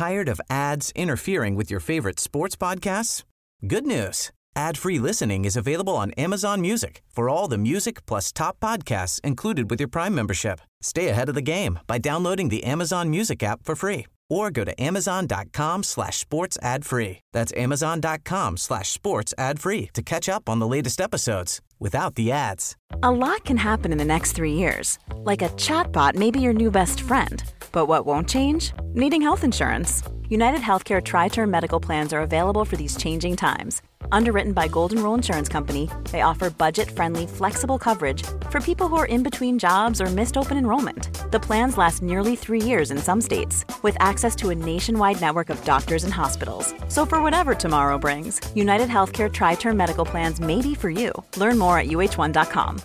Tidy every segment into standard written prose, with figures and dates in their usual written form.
Tired of ads interfering with your favorite sports podcasts? Good news. Ad-free listening is available on Amazon Music for all the music plus top podcasts included with your Prime membership. Stay ahead of the game by downloading the Amazon Music app for free or go to amazon.com/sports ad free. That's amazon.com/sports ad free to catch up on the latest episodes without the ads. A lot can happen in the next 3 years. Like a chatbot may be your new best friend. But what won't change? Needing health insurance. United Healthcare Tri-Term Medical Plans are available for these changing times. Underwritten by Golden Rule Insurance Company, they offer budget-friendly, flexible coverage for people who are in between jobs or missed open enrollment. The plans last nearly 3 years in some states, with access to a nationwide network of doctors and hospitals. So for whatever tomorrow brings, United Healthcare Tri-Term Medical Plans may be for you. Learn more at uh1.com.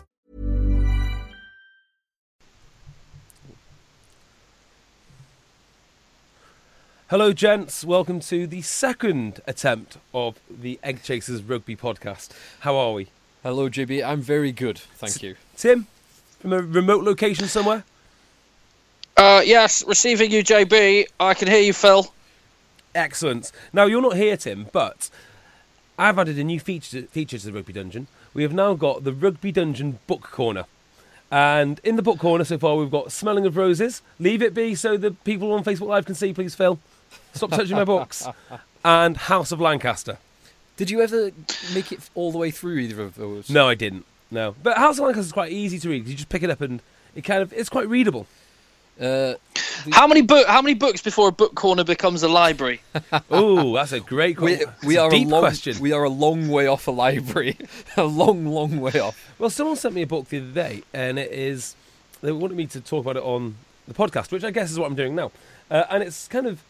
Hello, gents. Welcome to the second attempt of the Egg Chasers Rugby podcast. How are we? Hello, JB. I'm very good, thank you. Tim, from a remote location somewhere? Yes, receiving you, JB. I can hear you, Phil. Excellent. Now, you're not here, Tim, but I've added a new feature to the Rugby Dungeon. We have now got the Rugby Dungeon Book Corner. And in the book corner so far, we've got Smelling of Roses. Leave it be so the people on Facebook Live can see, please, Phil. Stop touching my books. And House of Lancaster. Did you ever make it all the way through either of those? No, I didn't. No. But House of Lancaster is quite easy to read. You just pick it up and it's quite readable. How many books before a book corner becomes a library? Oh, that's a great question. We are deep question. We are a long way off a library. A long, long way off. Well, someone sent me a book the other day, and they wanted me to talk about it on the podcast, which I guess is what I'm doing now. And it's kind of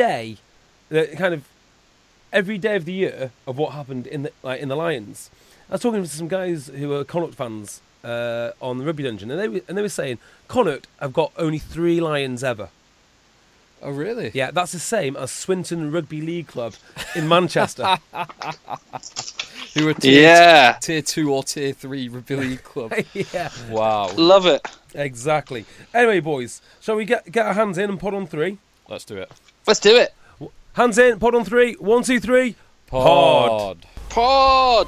every day of the year of what happened in the Lions. I was talking to some guys who are Connacht fans on the Rugby Dungeon, and they were saying Connacht have got only 3 Lions ever. Oh, really? Yeah, that's the same as Swinton Rugby League Club in Manchester. Who are tier 2 or tier 3 Rugby League Club. Yeah. Wow. Love it. Exactly. Anyway, boys, shall we get our hands in and pod on 3? Let's do it. Let's do it. Hands in, pod on 3. 1, 2, 3. Pod. Pod.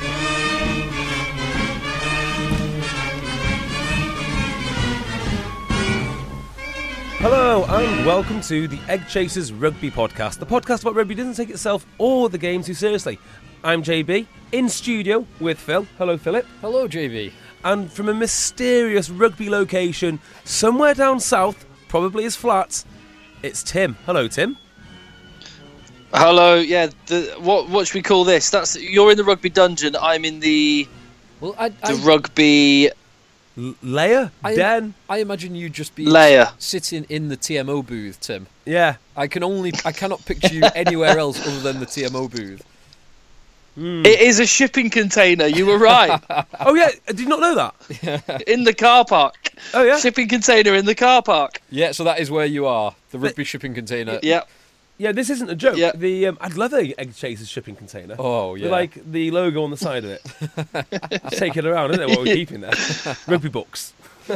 Hello and welcome to the Egg Chasers Rugby Podcast. The podcast about rugby doesn't take itself or the game too seriously. I'm JB, in studio with Phil. Hello, Philip. Hello, JB. And from a mysterious rugby location somewhere down south, probably his flats, it's Tim. Hello, Tim. Hello. Yeah. What should we call this? You're in the Rugby Dungeon. I'm in the rugby layer. Den. I imagine you just be sitting in the TMO booth, Tim. Yeah. I cannot picture you anywhere else other than the TMO booth. It is a shipping container. You were right. Oh yeah, I did not know that. In the car park. Oh yeah, shipping container in the car park. Yeah, so that is where you are. The rugby shipping container. Yeah. Yeah, this isn't a joke. Yeah. I'd love a Egg Chasers shipping container. Oh yeah. With, like the logo on the side of it. Take it around, isn't it? What we're keeping there. Rugby books.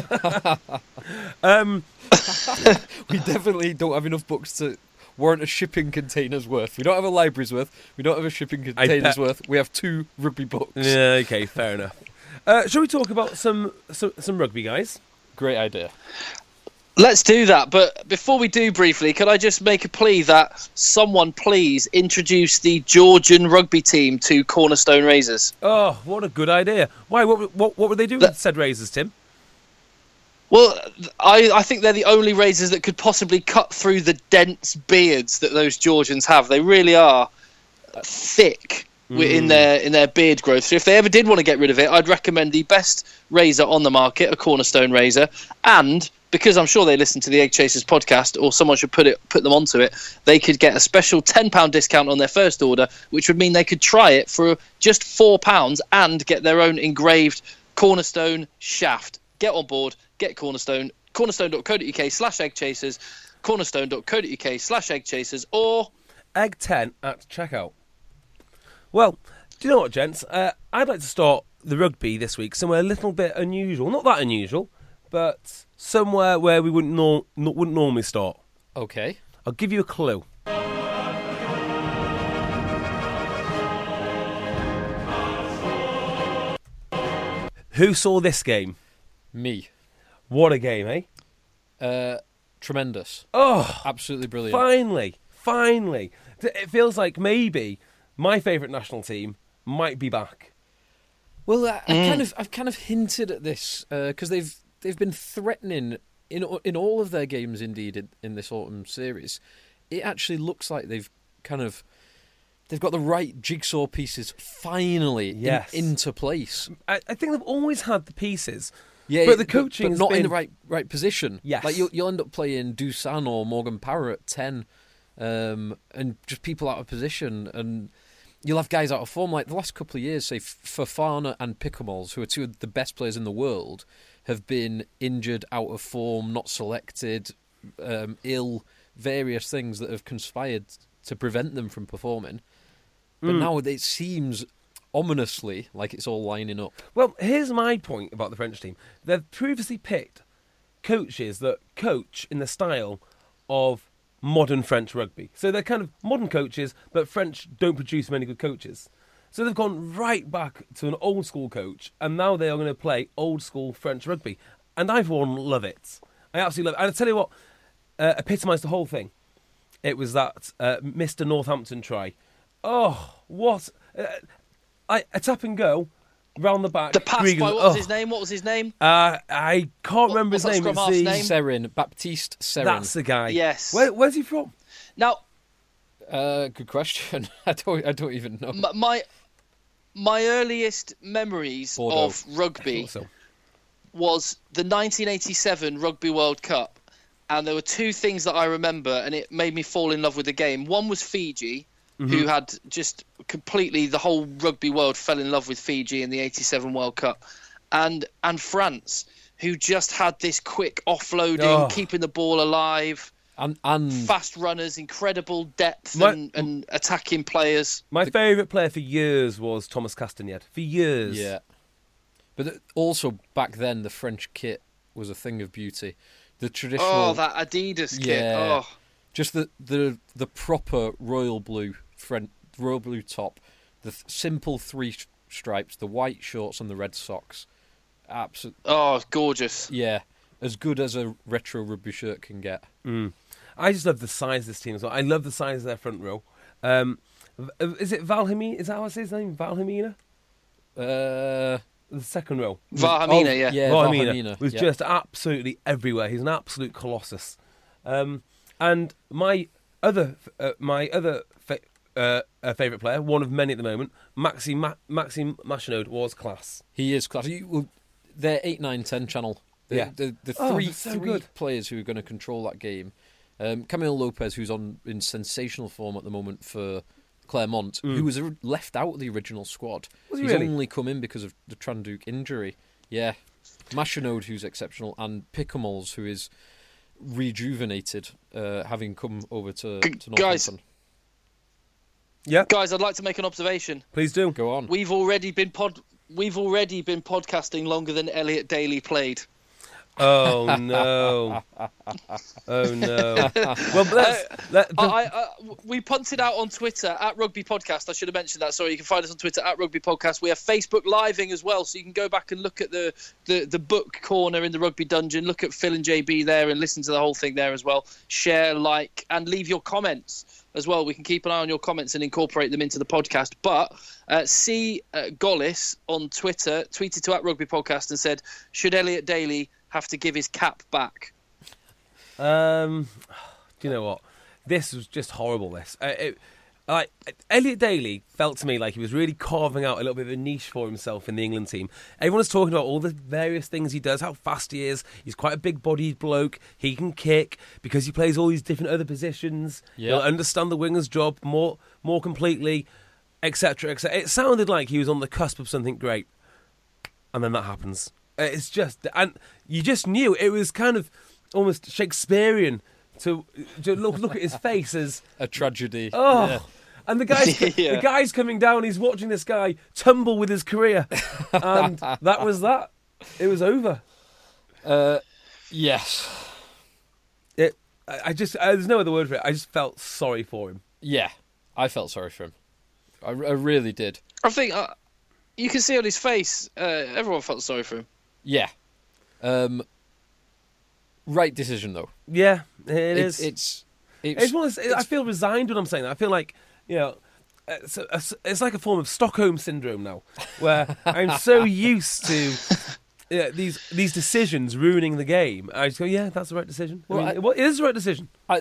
We definitely don't have enough books to warrant a shipping container's worth. We don't have a library's worth. We don't have a shipping container's worth. We have 2 rugby books. Yeah, okay, fair enough. Shall we talk about some rugby, guys? Great idea. Let's do that. But before we do briefly, can I just make a plea that someone please introduce the Georgian rugby team to Cornerstone Razors? Oh, what a good idea. Why? What were they doing with said razors, Tim? Well, I think they're the only razors that could possibly cut through the dense beards that those Georgians have. They really are thick in their beard growth. So if they ever did want to get rid of it, I'd recommend the best razor on the market, a Cornerstone razor. And because I'm sure they listen to the Egg Chasers podcast, or someone should put them onto it, they could get a special £10 discount on their first order, which would mean they could try it for just £4 and get their own engraved Cornerstone shaft. Get on board. Get Cornerstone, cornerstone.co.uk/eggchasers, cornerstone.co.uk/eggchasers, or Egg 10 at checkout. Well, do you know what, gents? I'd like to start the rugby this week somewhere a little bit unusual. Not that unusual, but somewhere where we wouldn't normally start. Okay. I'll give you a clue. Who saw this game? Me. What a game, eh? Tremendous. Oh, Absolutely brilliant. finally. It feels like maybe my favourite national team might be back. Well, I've kind of hinted at this because they've been threatening in all of their games. Indeed, in this autumn series, it actually looks like they've got the right jigsaw pieces finally into place. I think they've always had the pieces. Yeah, but the coaching but not in the right position. Yes, like you'll end up playing Dusan or Morgan Parra at 10, and just people out of position, and you'll have guys out of form. Like the last couple of years, say Fofana and Picamoles, who are two of the best players in the world, have been injured, out of form, not selected, ill, various things that have conspired to prevent them from performing. But now it seems ominously like it's all lining up. Well, here's my point about the French team. They've previously picked coaches that coach in the style of modern French rugby. So they're kind of modern coaches, but French don't produce many good coaches. So they've gone right back to an old school coach, and now they are going to play old school French rugby. And I, for one, love it. I absolutely love it. And I'll tell you what epitomised the whole thing. It was that Mr. Northampton try. Oh, what... a tap and go, round the back. The pass Griegan, by, what was his name? I can't remember his name. Scrum It's half's the name? Serin, Baptiste Serin. That's the guy. Yes. Where's he from? Now, good question. I don't even know. my earliest memories Bordeaux. of rugby So. was the 1987 Rugby World Cup, and there were two things that I remember, and it made me fall in love with the game. One was Fiji, who had just completely, the whole rugby world fell in love with Fiji in the 87 World Cup, and France, who just had this quick offloading, keeping the ball alive, and fast runners, incredible depth and attacking players. My favourite player for years was Thomas Castagnet. For years. yeah. But also back then, the French kit was a thing of beauty. The traditional. Oh, that Adidas kit. Yeah. Oh. Just the proper royal blue top, the simple three stripes, the white shorts and the red socks. Absolutely. Oh, gorgeous. Yeah, as good as a retro rugby shirt can get. I just love the size of this team as well. I love the size of their front row. Is it Valhamina? Is that how I say his name? Valhamina? The second row. Vahamina, yeah. Yeah, Vahamina was yeah. just absolutely everywhere. He's an absolute colossus. And my other favourite player, one of many at the moment, Maxime Machinode, was class. He is class. They're 8, 9, 10 channel. The three good. players who are going to control that game. Camilo Lopez, who's in sensational form at the moment for Clermont, who was left out of the original squad. Was he He's really? only come in because of the Tranduc injury. Yeah. Machinode, who's exceptional, and Picamoles, who is rejuvenated, having come over to Northampton. Yeah, Guys, I'd like to make an observation. please do. Go on. We've already been podcasting longer than Elliot Daly played. Oh no! Oh no! Well, we punted out on Twitter at Rugby Podcast. I should have mentioned that. Sorry, you can find us on Twitter at Rugby Podcast. We have Facebook Living as well, so you can go back and look at the book corner in the Rugby Dungeon. Look at Phil and JB there and listen to the whole thing there as well. Share, like, and leave your comments as well. We can keep an eye on your comments and incorporate them into the podcast. But Gollis on Twitter tweeted to at Rugby Podcast and said, "Should Elliot Daly have to give his cap back?" do you know what? This was just horrible. Elliot Daly felt to me like he was really carving out a little bit of a niche for himself in the England team. Everyone's talking about all the various things he does, how fast he is. He's quite a big-bodied bloke. He can kick because he plays all these different other positions. Yeah. He'll understand the winger's job more completely, etc., etc. It sounded like he was on the cusp of something great, and then that happens. It's just, and you just knew it was kind of almost Shakespearean to look at his face as a tragedy. Oh, yeah. And the guy's coming down. He's watching this guy tumble with his career, and that was that. It was over. Yes. I just there's no other word for it. I just felt sorry for him. Yeah, I felt sorry for him. I really did. I think you can see on his face, everyone felt sorry for him. Yeah. Right decision, though. Yeah, it is. It's one of those, I feel resigned when I'm saying that. I feel like, it's like a form of Stockholm syndrome now, where I'm so used to these decisions ruining the game. I just go, yeah, that's the right decision. Well, it is the right decision. I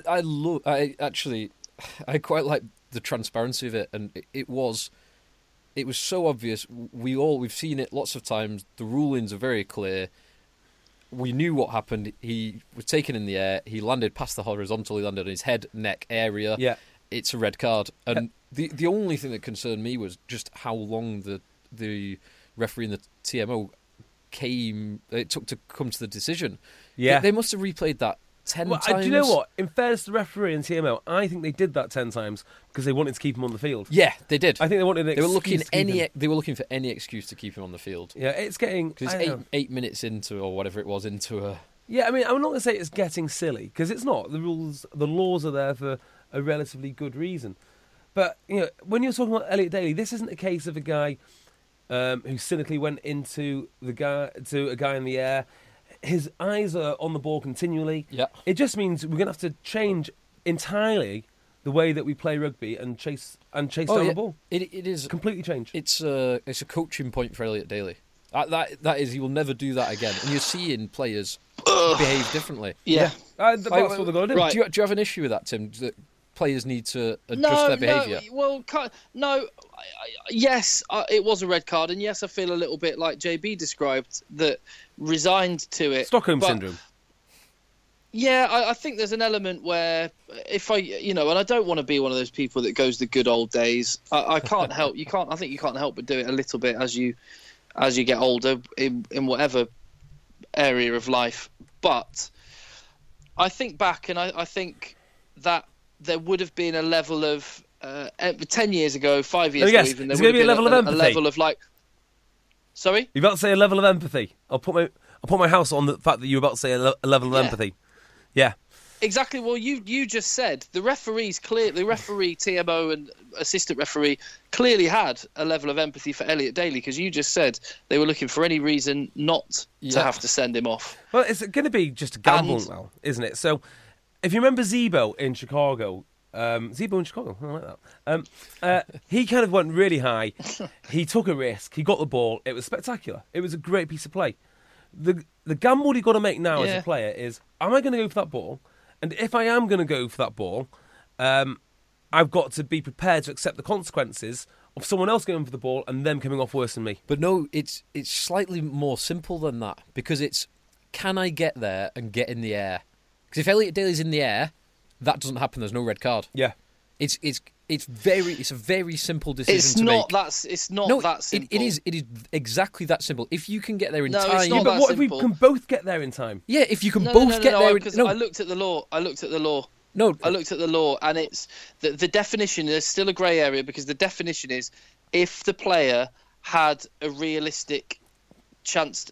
quite like the transparency of it, and it was so obvious. We've seen it lots of times. The rulings are very clear. We knew what happened. He was taken in the air. He landed past the horizontal. He landed on his head, neck area. Yeah, it's a red card. And the only thing that concerned me was just how long the referee and the TMO it took to come to the decision. Yeah, they must have replayed that 10 times. Do you know what? In fairness to the referee and TMO, I think they did that 10 times because they wanted to keep him on the field. Yeah, they did. I think they wanted. They were looking for any excuse to keep him on the field. Yeah, it's getting because it's 8 minutes into, or whatever it was, into a. Yeah, I mean, I'm not going to say it's getting silly because it's not. The laws are there for a relatively good reason. But when you're talking about Elliot Daly, this isn't a case of a guy who cynically went into a guy in the air. His eyes are on the ball continually. Yeah. It just means we're going to have to change entirely the way that we play rugby and chase down the ball. It is completely changed. It's a coaching point for Elliot Daly. That is, he will never do that again. And you're seeing players behave differently. Yeah. That's what they're going to do. Right. Do you have an issue with that, Tim? That players need to adjust their behaviour? Yes, it was a red card, and yes, I feel a little bit like JB described, that resigned to it. Stockholm syndrome. Yeah, I think there's an element where if and I don't want to be one of those people that goes the good old days. I can't help. I think you can't help but do it a little bit as you get older in whatever area of life. But I think back, and I think that there would have been a level of 10 years ago, 5 years ago, even there would have been a level of like. Sorry, you're about to say a level of empathy. I'll put my house on the fact that you're about to say a level of empathy. Yeah, exactly. Well, you just said the referees the referee, TMO, and assistant referee clearly had a level of empathy for Elliot Daly, because you just said they were looking for any reason not to have to send him off. Well, it's going to be just a gamble now, isn't it? So, if you remember Zebo in Chicago. I like that. He kind of went really high. He took a risk. He got the ball. It was spectacular. It was a great piece of play. The gamble you've got to make now as a player is, am I going to go for that ball? And if I am going to go for that ball, I've got to be prepared to accept the consequences of someone else going for the ball and them coming off worse than me. But no, it's slightly more simple than that, because it's, can I get there and get in the air? Because if Elliot Daly's in the air, that doesn't happen. There's no red card. Yeah, it's a very simple decision to make. It's not that simple. It is exactly that simple. If you can get there in time. It's not but what simple. if we can both get there in time? Yeah, if you can both get there. Because I looked at the law. I looked at the law, and it's the definition. There's still a grey area, because the definition is if the player had a realistic chance,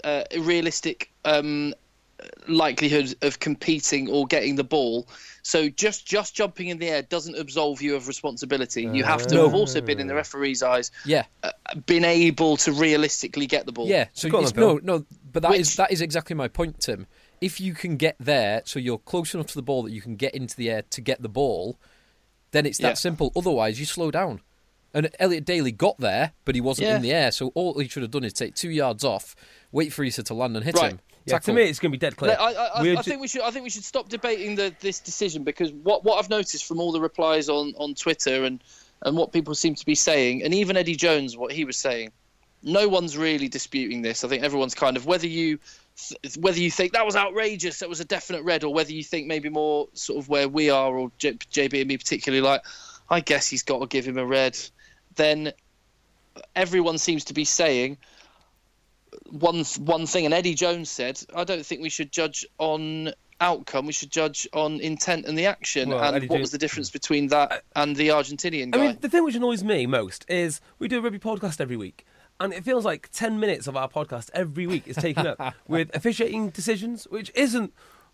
likelihood of competing or getting the ball. So just jumping in the air doesn't absolve you of responsibility. You have to have also been, in the referee's eyes, been able to realistically get the ball. Yeah, so but that is exactly my point, Tim. If you can get there, so you're close enough to the ball that you can get into the air to get the ball, then it's that simple. Otherwise, you slow down. And Elliot Daly got there, but he wasn't in the air, so all he should have done is take 2 yards off, wait for Issa to land and hit him. Yeah, to me, it's going to be dead clear. I think we should stop debating this decision, because what I've noticed from all the replies on Twitter and what people seem to be saying, and even Eddie Jones, what he was saying, no one's really disputing this. I think everyone's kind of, whether you think that was outrageous, that was a definite red, or whether you think maybe more sort of where we are, or JB and me particularly, like, I guess he's got to give him a red, then everyone seems to be saying one thing. And Eddie Jones said, I don't think we should judge on outcome, we should judge on intent and the action. Well, and what was the difference between that and the Argentinian guy? I mean, the thing which annoys me most is we do a rugby podcast every week, and it feels like 10 minutes of our podcast every week is taken up with officiating decisions, which isn't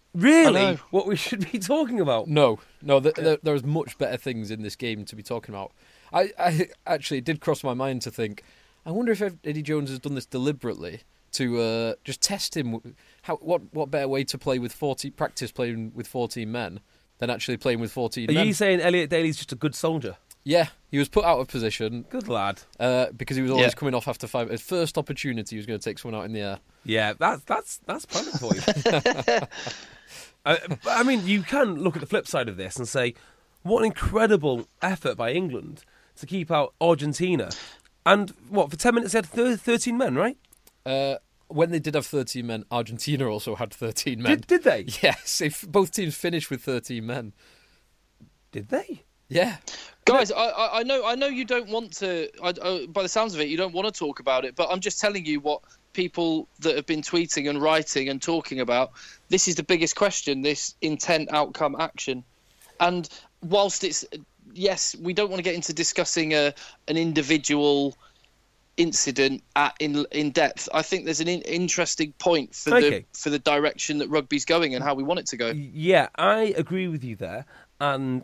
really I know. what we should be talking about. No, there's much better things in this game to be talking about. I actually, it did cross my mind to think, I wonder if Eddie Jones has done this deliberately to just test him. What better way to practice playing with 14 men than actually playing with 14 Are men? you saying Elliot Daly's just a good soldier? Yeah, he was put out of position Good lad. because he was always coming off after 5. His first opportunity, he was going to take someone out in the air. Yeah, that's planning for you. I mean, you can look at the flip side of this and say, what an incredible effort by England to keep out Argentina. And for 10 minutes they had 13 men, right? When they did have 13 men, Argentina also had 13 men. Did they? Yes, both teams finished with 13 men. Did they? Yeah. Guys, I know you don't want to. By the sounds of it, you don't want to talk about it. But I'm just telling you what people that have been tweeting and writing and talking about. This is the biggest question: this intent, outcome, action. And whilst it's yes, we don't want to get into discussing an individual incident in depth. I think there's an interesting point for the direction that rugby's going and how we want it to go. Yeah, I agree with you there. And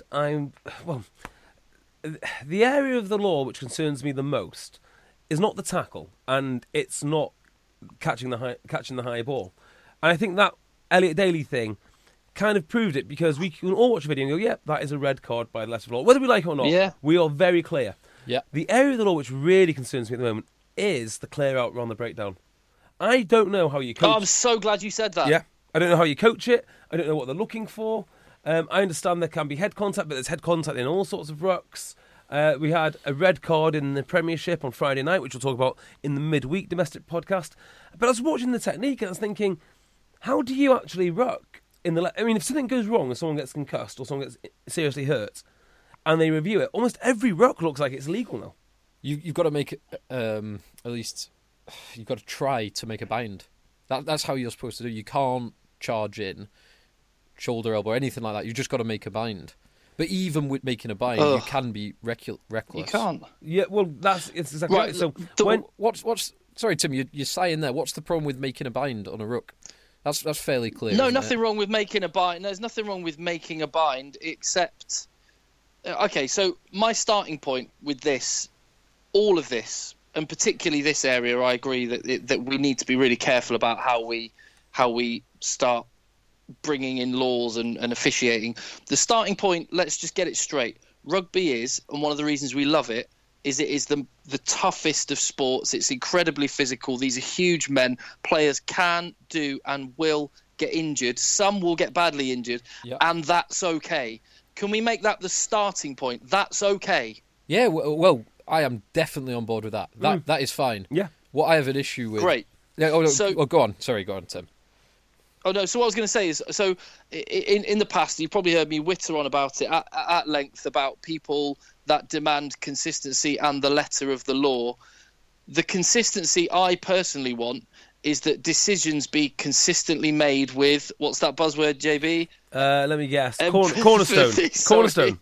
the area of the law which concerns me the most is not the tackle, and it's not catching the high ball. And I think that Elliot Daly thing kind of proved it, because we can all watch a video and go, yeah, that is a red card by the letter of law. Whether we like it or not, we are very clear. Yeah. The area of the law which really concerns me at the moment is the clear out around the breakdown. I don't know how you coach. Oh, I'm so glad you said that. Yeah. I don't know how you coach it. I don't know what they're looking for. I understand there can be head contact, but there's head contact in all sorts of rucks. We had a red card in the Premiership on Friday night, which we'll talk about in the midweek domestic podcast. But I was watching the technique and I was thinking, how do you actually ruck in the? I mean, if something goes wrong and someone gets concussed or someone gets seriously hurt, and they review it, almost every ruck looks like it's legal now. You've got to make it, at least you've got to try to make a bind. That's how you're supposed to do. You can't charge in, shoulder, elbow, anything like that. You just got to make a bind. But even with making a bind, you can be reckless. You can't. Yeah, well, it's exactly right. So what's sorry, Tim, you're saying there. What's the problem with making a bind on a ruck? That's fairly clear. No, nothing wrong with making a bind. There's nothing wrong with making a bind, except okay. So my starting point with this, all of this, and particularly this area, I agree that we need to be really careful about how we start bringing in laws and officiating. The starting point, let's just get it straight. Rugby is, and one of the reasons we love it is the toughest of sports. It's incredibly physical. These are huge men. Players can, do, and will get injured. Some will get badly injured, and that's okay. Can we make that the starting point? That's okay. Yeah, well, I am definitely on board with that. That is fine. Yeah. What I have an issue with... Great. Yeah, go on. Sorry, go on, Tim. Oh, no, so what I was going to say is, so in the past, you probably heard me witter on about it at length about people that demand consistency and the letter of the law. The consistency I personally want is that decisions be consistently made with, what's that buzzword, JB? Let me guess. Cornerstone. Cornerstone.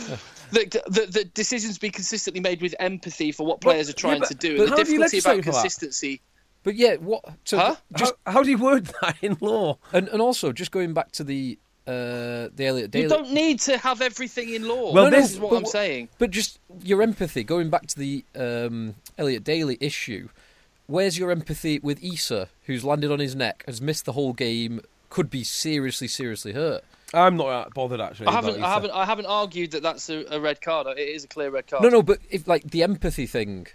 The decisions be consistently made with empathy for what players are trying to do. And the how do you difficulty about legislate for that? consistency... But yeah, what? So Huh? How do you word that in law? And also, just going back to the Elliot Daly... You don't need to have everything in law. Well, this is what I'm saying. But just your empathy, going back to the Elliot Daly issue, where's your empathy with Issa, who's landed on his neck, has missed the whole game, could be seriously, seriously hurt? I'm not bothered, actually. I haven't argued that that's a red card. It is a clear red card. No, but if the empathy thing...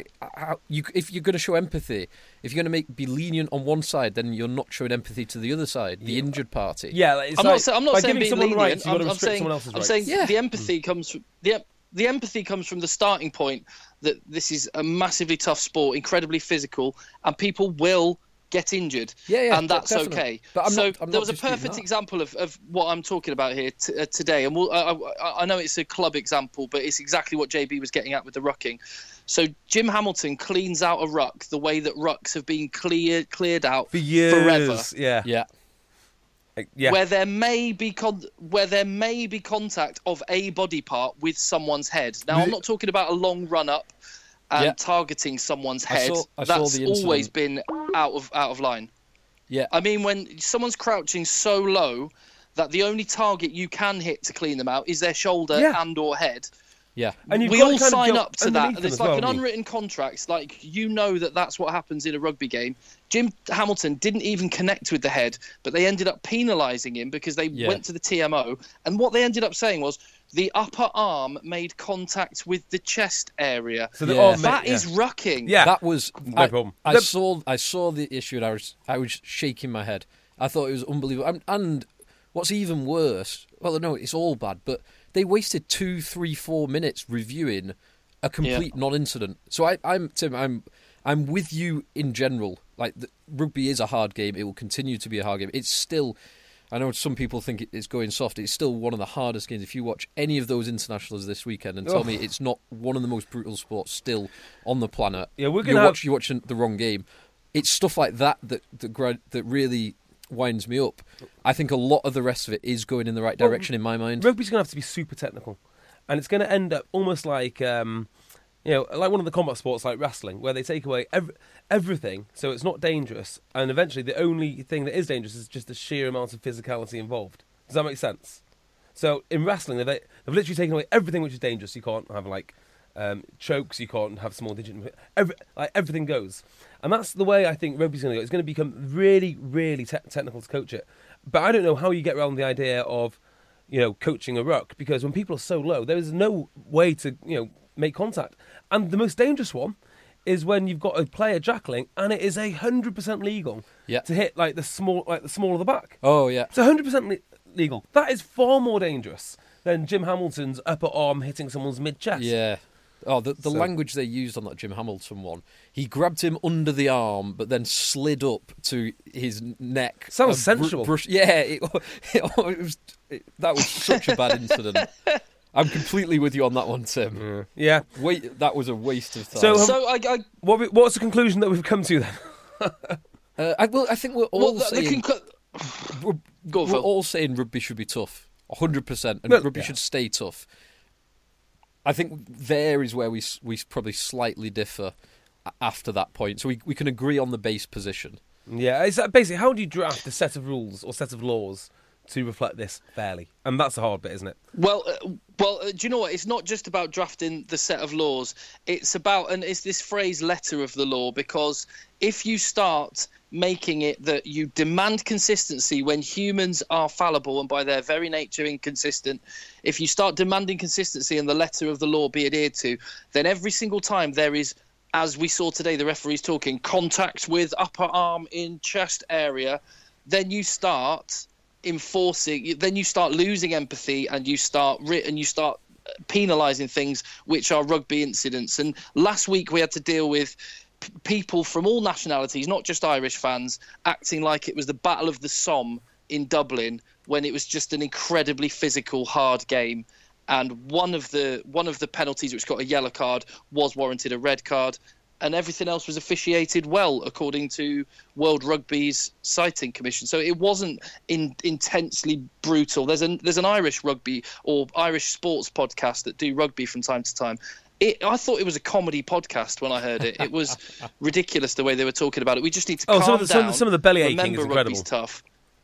if you're going to show empathy, if you're going to be lenient on one side, then you're not showing empathy to the other side, the injured party. Yeah, I'm not saying being lenient. Rights, I'm saying rights. the empathy comes from the empathy comes from the starting point that this is a massively tough sport, incredibly physical, and people will get injured. Yeah, and that's definitely. Okay. But there was a perfect example of what I'm talking about here today, and I know it's a club example, but it's exactly what JB was getting at with the rucking. So Jim Hamilton cleans out a ruck the way that rucks have been cleared out for years, forever. Yeah. Where there may be contact of a body part with someone's head. Now, I'm not talking about a long run up and targeting someone's head. That's always been out of line. Yeah. I mean, when someone's crouching so low that the only target you can hit to clean them out is their shoulder and or head. Yeah. And We all sign up to that. underneath And them it's as like well, an haven't you? unwritten contract. Like, you know that's what happens in a rugby game. Jim Hamilton didn't even connect with the head, but they ended up penalising him because they went to the TMO. And what they ended up saying was the upper arm made contact with the chest area. So the Yeah. arm That made- is rucking. Yeah. That was No problem. I saw the issue and I was shaking my head. I thought it was unbelievable. And what's even worse, well, no, it's all bad, but they wasted 2, 3, 4 minutes reviewing a complete non-incident. So I'm with you in general. Like, rugby is a hard game. It will continue to be a hard game. It's still, I know some people think it's going soft. It's still one of the hardest games. If you watch any of those internationals this weekend and tell me it's not one of the most brutal sports still on the planet, Yeah, we're gonna you're watching the wrong game. It's stuff like that really winds me up. I think a lot of the rest of it is going in the right direction in my mind. Rugby's going to have to be super technical, and it's going to end up almost like like one of the combat sports like wrestling, where they take away everything, so it's not dangerous, and eventually the only thing that is dangerous is just the sheer amount of physicality involved. Does that make sense? So in wrestling, they've literally taken away everything which is dangerous. You can't have chokes, you can't have small digit, everything goes. And that's the way I think rugby's going to go. It's going to become really, really technical to coach it. But I don't know how you get around the idea of, coaching a ruck, because when people are so low, there is no way to, make contact. And the most dangerous one is when you've got a player jackling and it is 100% legal to hit the small of the back. Oh, yeah. It's 100% legal. That is far more dangerous than Jim Hamilton's upper arm hitting someone's mid-chest. Yeah. Oh, the language they used on that Jim Hamilton one. He grabbed him under the arm, but then slid up to his neck. Sounds sensual. That was such a bad incident. I'm completely with you on that one, Tim. Yeah. That was a waste of time. So, what's the conclusion that we've come to then? I think we're all saying Go we're Phil. all saying rugby should be tough, 100%, and rugby should stay tough. I think there is where we probably slightly differ after that point. So we can agree on the base position. Yeah, it's basically, how do you draft a set of rules or set of laws to reflect this fairly? And that's the hard bit, isn't it? Well, do you know what? It's not just about drafting the set of laws. It's about, and it's this phrase, letter of the law, because if you start making it that you demand consistency when humans are fallible and by their very nature inconsistent, if you start demanding consistency and the letter of the law be adhered to, then every single time there is, as we saw today, the referee's talking, contact with upper arm in chest area, then you start enforcing, then you start losing empathy, and you start penalising things which are rugby incidents. And last week we had to deal with people from all nationalities, not just Irish fans, acting like it was the Battle of the Somme in Dublin, when it was just an incredibly physical, hard game. And one of the penalties which got a yellow card was warranted a red card, and everything else was officiated well, according to World Rugby's citing commission. So it wasn't intensely brutal. There's an Irish rugby or Irish sports podcast that do rugby from time to time. I thought it was a comedy podcast when I heard it. It was ridiculous the way they were talking about it. We just need to calm down. Some of the belly aching Remember, is incredible. rugby's tough.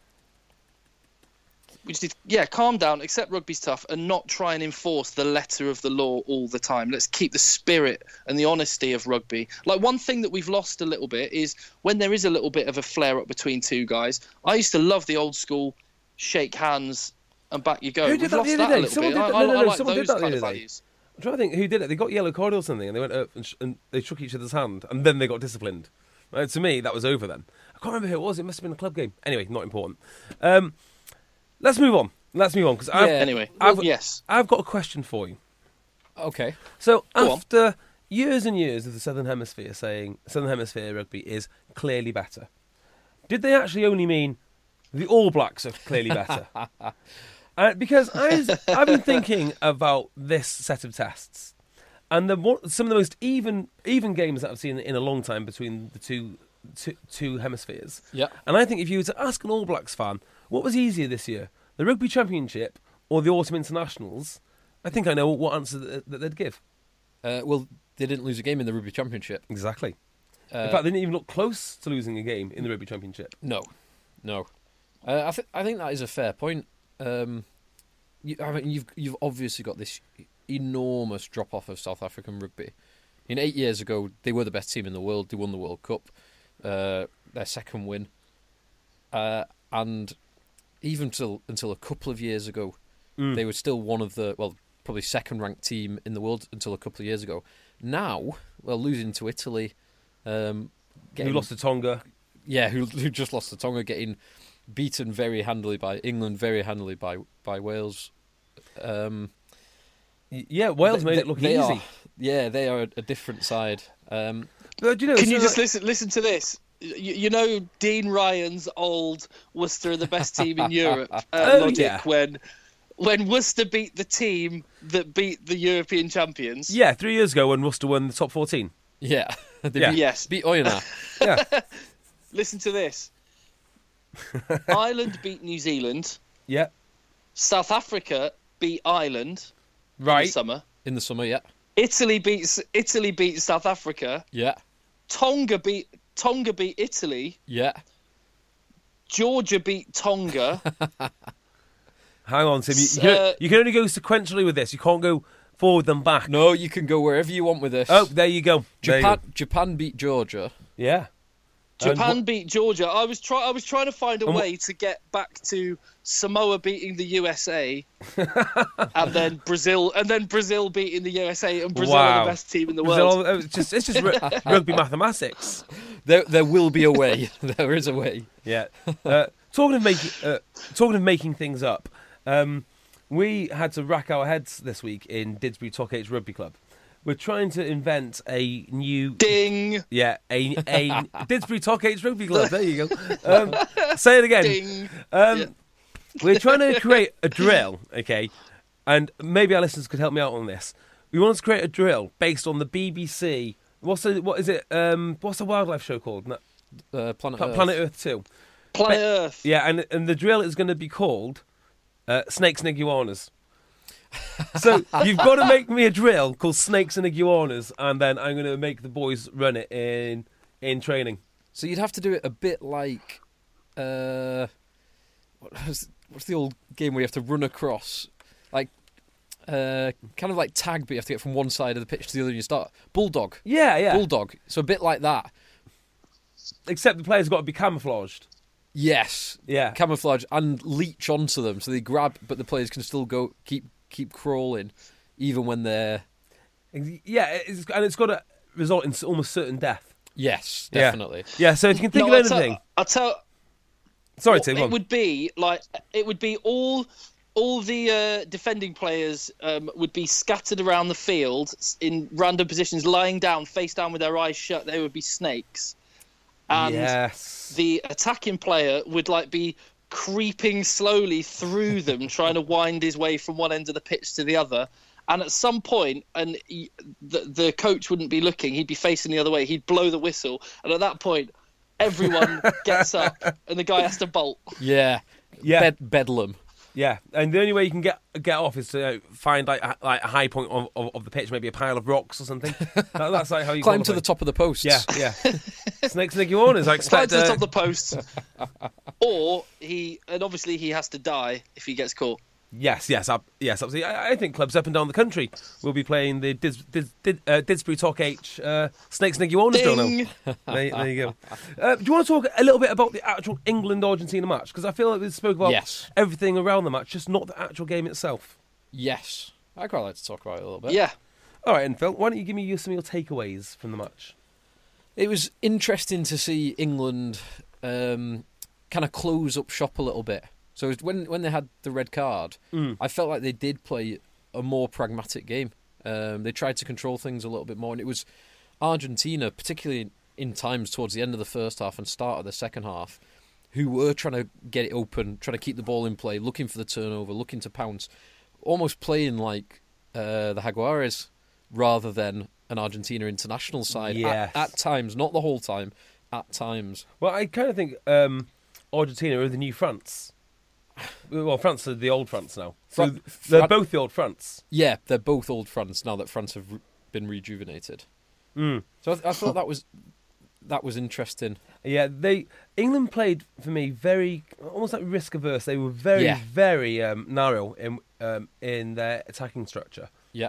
We just need calm down, accept rugby's tough, and not try and enforce the letter of the law all the time. Let's keep the spirit and the honesty of rugby. Like, one thing that we've lost a little bit is when there is a little bit of a flare-up between two guys. I used to love the old school shake hands and back you go. Who did that the other day? Someone did that. I like someone those did that the kind other of day. values. I'm trying to think who did it. They got yellow card or something, and they went up and they shook each other's hand, and then they got disciplined. To me, that was over then. I can't remember who it was. It must have been a club game. Anyway, not important. Let's move on. Because I've got a question for you. Okay. So after years and years of the Southern Hemisphere saying Southern Hemisphere rugby is clearly better, did they actually only mean the All Blacks are clearly better? Because I've been thinking about this set of tests, and some of the most even games that I've seen in a long time between the two hemispheres. Yeah. And I think if you were to ask an All Blacks fan, what was easier this year, the Rugby Championship or the Autumn Internationals, I think I know what answer that they'd give. Well, they didn't lose a game in the Rugby Championship. Exactly. In fact, they didn't even look close to losing a game in the Rugby Championship. No. I think that is a fair point. You've obviously got this enormous drop off of South African rugby. 8 years ago, they were the best team in the world. They won the World Cup, their second win, and even until a couple of years ago, they were still one of the probably second ranked team in the world until a couple of years ago. Now, losing to Italy, Who lost to Tonga? Yeah, who just lost to Tonga, getting beaten very handily by England, very handily by Wales. Wales made it look easy. They are a different side. But, Can you just listen to this? You know Dean Ryan's old Worcester are the best team in Europe logic when Worcester beat the team that beat the European champions. Yeah, 3 years ago when Worcester won the top 14. Yeah. Yes. Beat Oyonnax. Yeah. Listen to this. Ireland beat New Zealand. Yeah. South Africa beat Ireland Right. In the summer, yeah. Italy beats South Africa. Yeah. Tonga beat Italy. Yeah. Georgia beat Tonga. Hang on, Tim. You can only go sequentially with this. You can't go forward and back. No, you can go wherever you want with this. Oh, there you go. Japan beat Georgia. Yeah. Japan beat Georgia. I was trying to find a way to get back to Samoa beating the USA, and then Brazil beating the USA, and Brazil are the best team in the world. It's just rugby mathematics. There will be a way. There is a way. Yeah. Talking of making things up, we had to rack our heads this week in Didsbury Tockage Rugby Club. We're trying to invent a new... Ding! Yeah, a Didsbury Tockage Rugby Club. There you go. Say it again. Ding! We're trying to create a drill, okay? And maybe our listeners could help me out on this. We want to create a drill based on the BBC. What's the wildlife show called? Planet Earth 2. Planet Earth. Yeah, and the drill is going to be called Snakes and Iguanas. So you've got to make me a drill called Snakes and Iguanas, and then I'm going to make the boys run it in training. So you'd have to do it a bit like what's the old game where you have to run across, like kind of like tag, but you have to get from one side of the pitch to the other and you start. Bulldog. Yeah. Bulldog. So a bit like that. Except the players got to be camouflaged. Yes. Yeah. Camouflage and leech onto them, so they grab, but the players can still go keep crawling, even when they're... Yeah, it's got to result in almost certain death. Yes, definitely. Yeah, so if you can think of anything... I'll tell... Sorry, Tim. It would be all the defending players would be scattered around the field in random positions, lying down, face down with their eyes shut. They would be snakes. And the attacking player would be creeping slowly through them, trying to wind his way from one end of the pitch to the other. And at some point, the coach wouldn't be looking, he'd be facing the other way, he'd blow the whistle, and at that point, everyone gets up and the guy has to bolt. Yeah. Bedlam. Yeah, and the only way you can get off is to find like a high point of the pitch, maybe a pile of rocks or something. That's like how you climb to the top of the posts. Yeah. Snakes and Iguanas. I expect climb to the top of the post, or obviously he has to die if he gets caught. Yes, absolutely. I think clubs up and down the country will be playing the Didsbury Talk H Snakes and Iguanas drill now. There you go. Do you want to talk a little bit about the actual England-Argentina match? Because I feel like we spoke about everything around the match, just not the actual game itself. Yes. I'd quite like to talk about it a little bit. Yeah. All right, and Phil, why don't you give me some of your takeaways from the match? It was interesting to see England kind of close up shop a little bit. So when they had the red card, I felt like they did play a more pragmatic game. They tried to control things a little bit more, and it was Argentina, particularly in times towards the end of the first half and start of the second half, who were trying to get it open, trying to keep the ball in play, looking for the turnover, looking to pounce, almost playing like the Jaguares rather than an Argentina international side. Yes. At times, not the whole time, at times. Well, I kind of think Argentina are the new France. Well, France are the old France now. So they're both the old France. Yeah, they're both old France now that France have been rejuvenated. So I thought that was that was interesting. Yeah, England played for me very almost like risk averse. They were very narrow in their attacking structure. Yeah.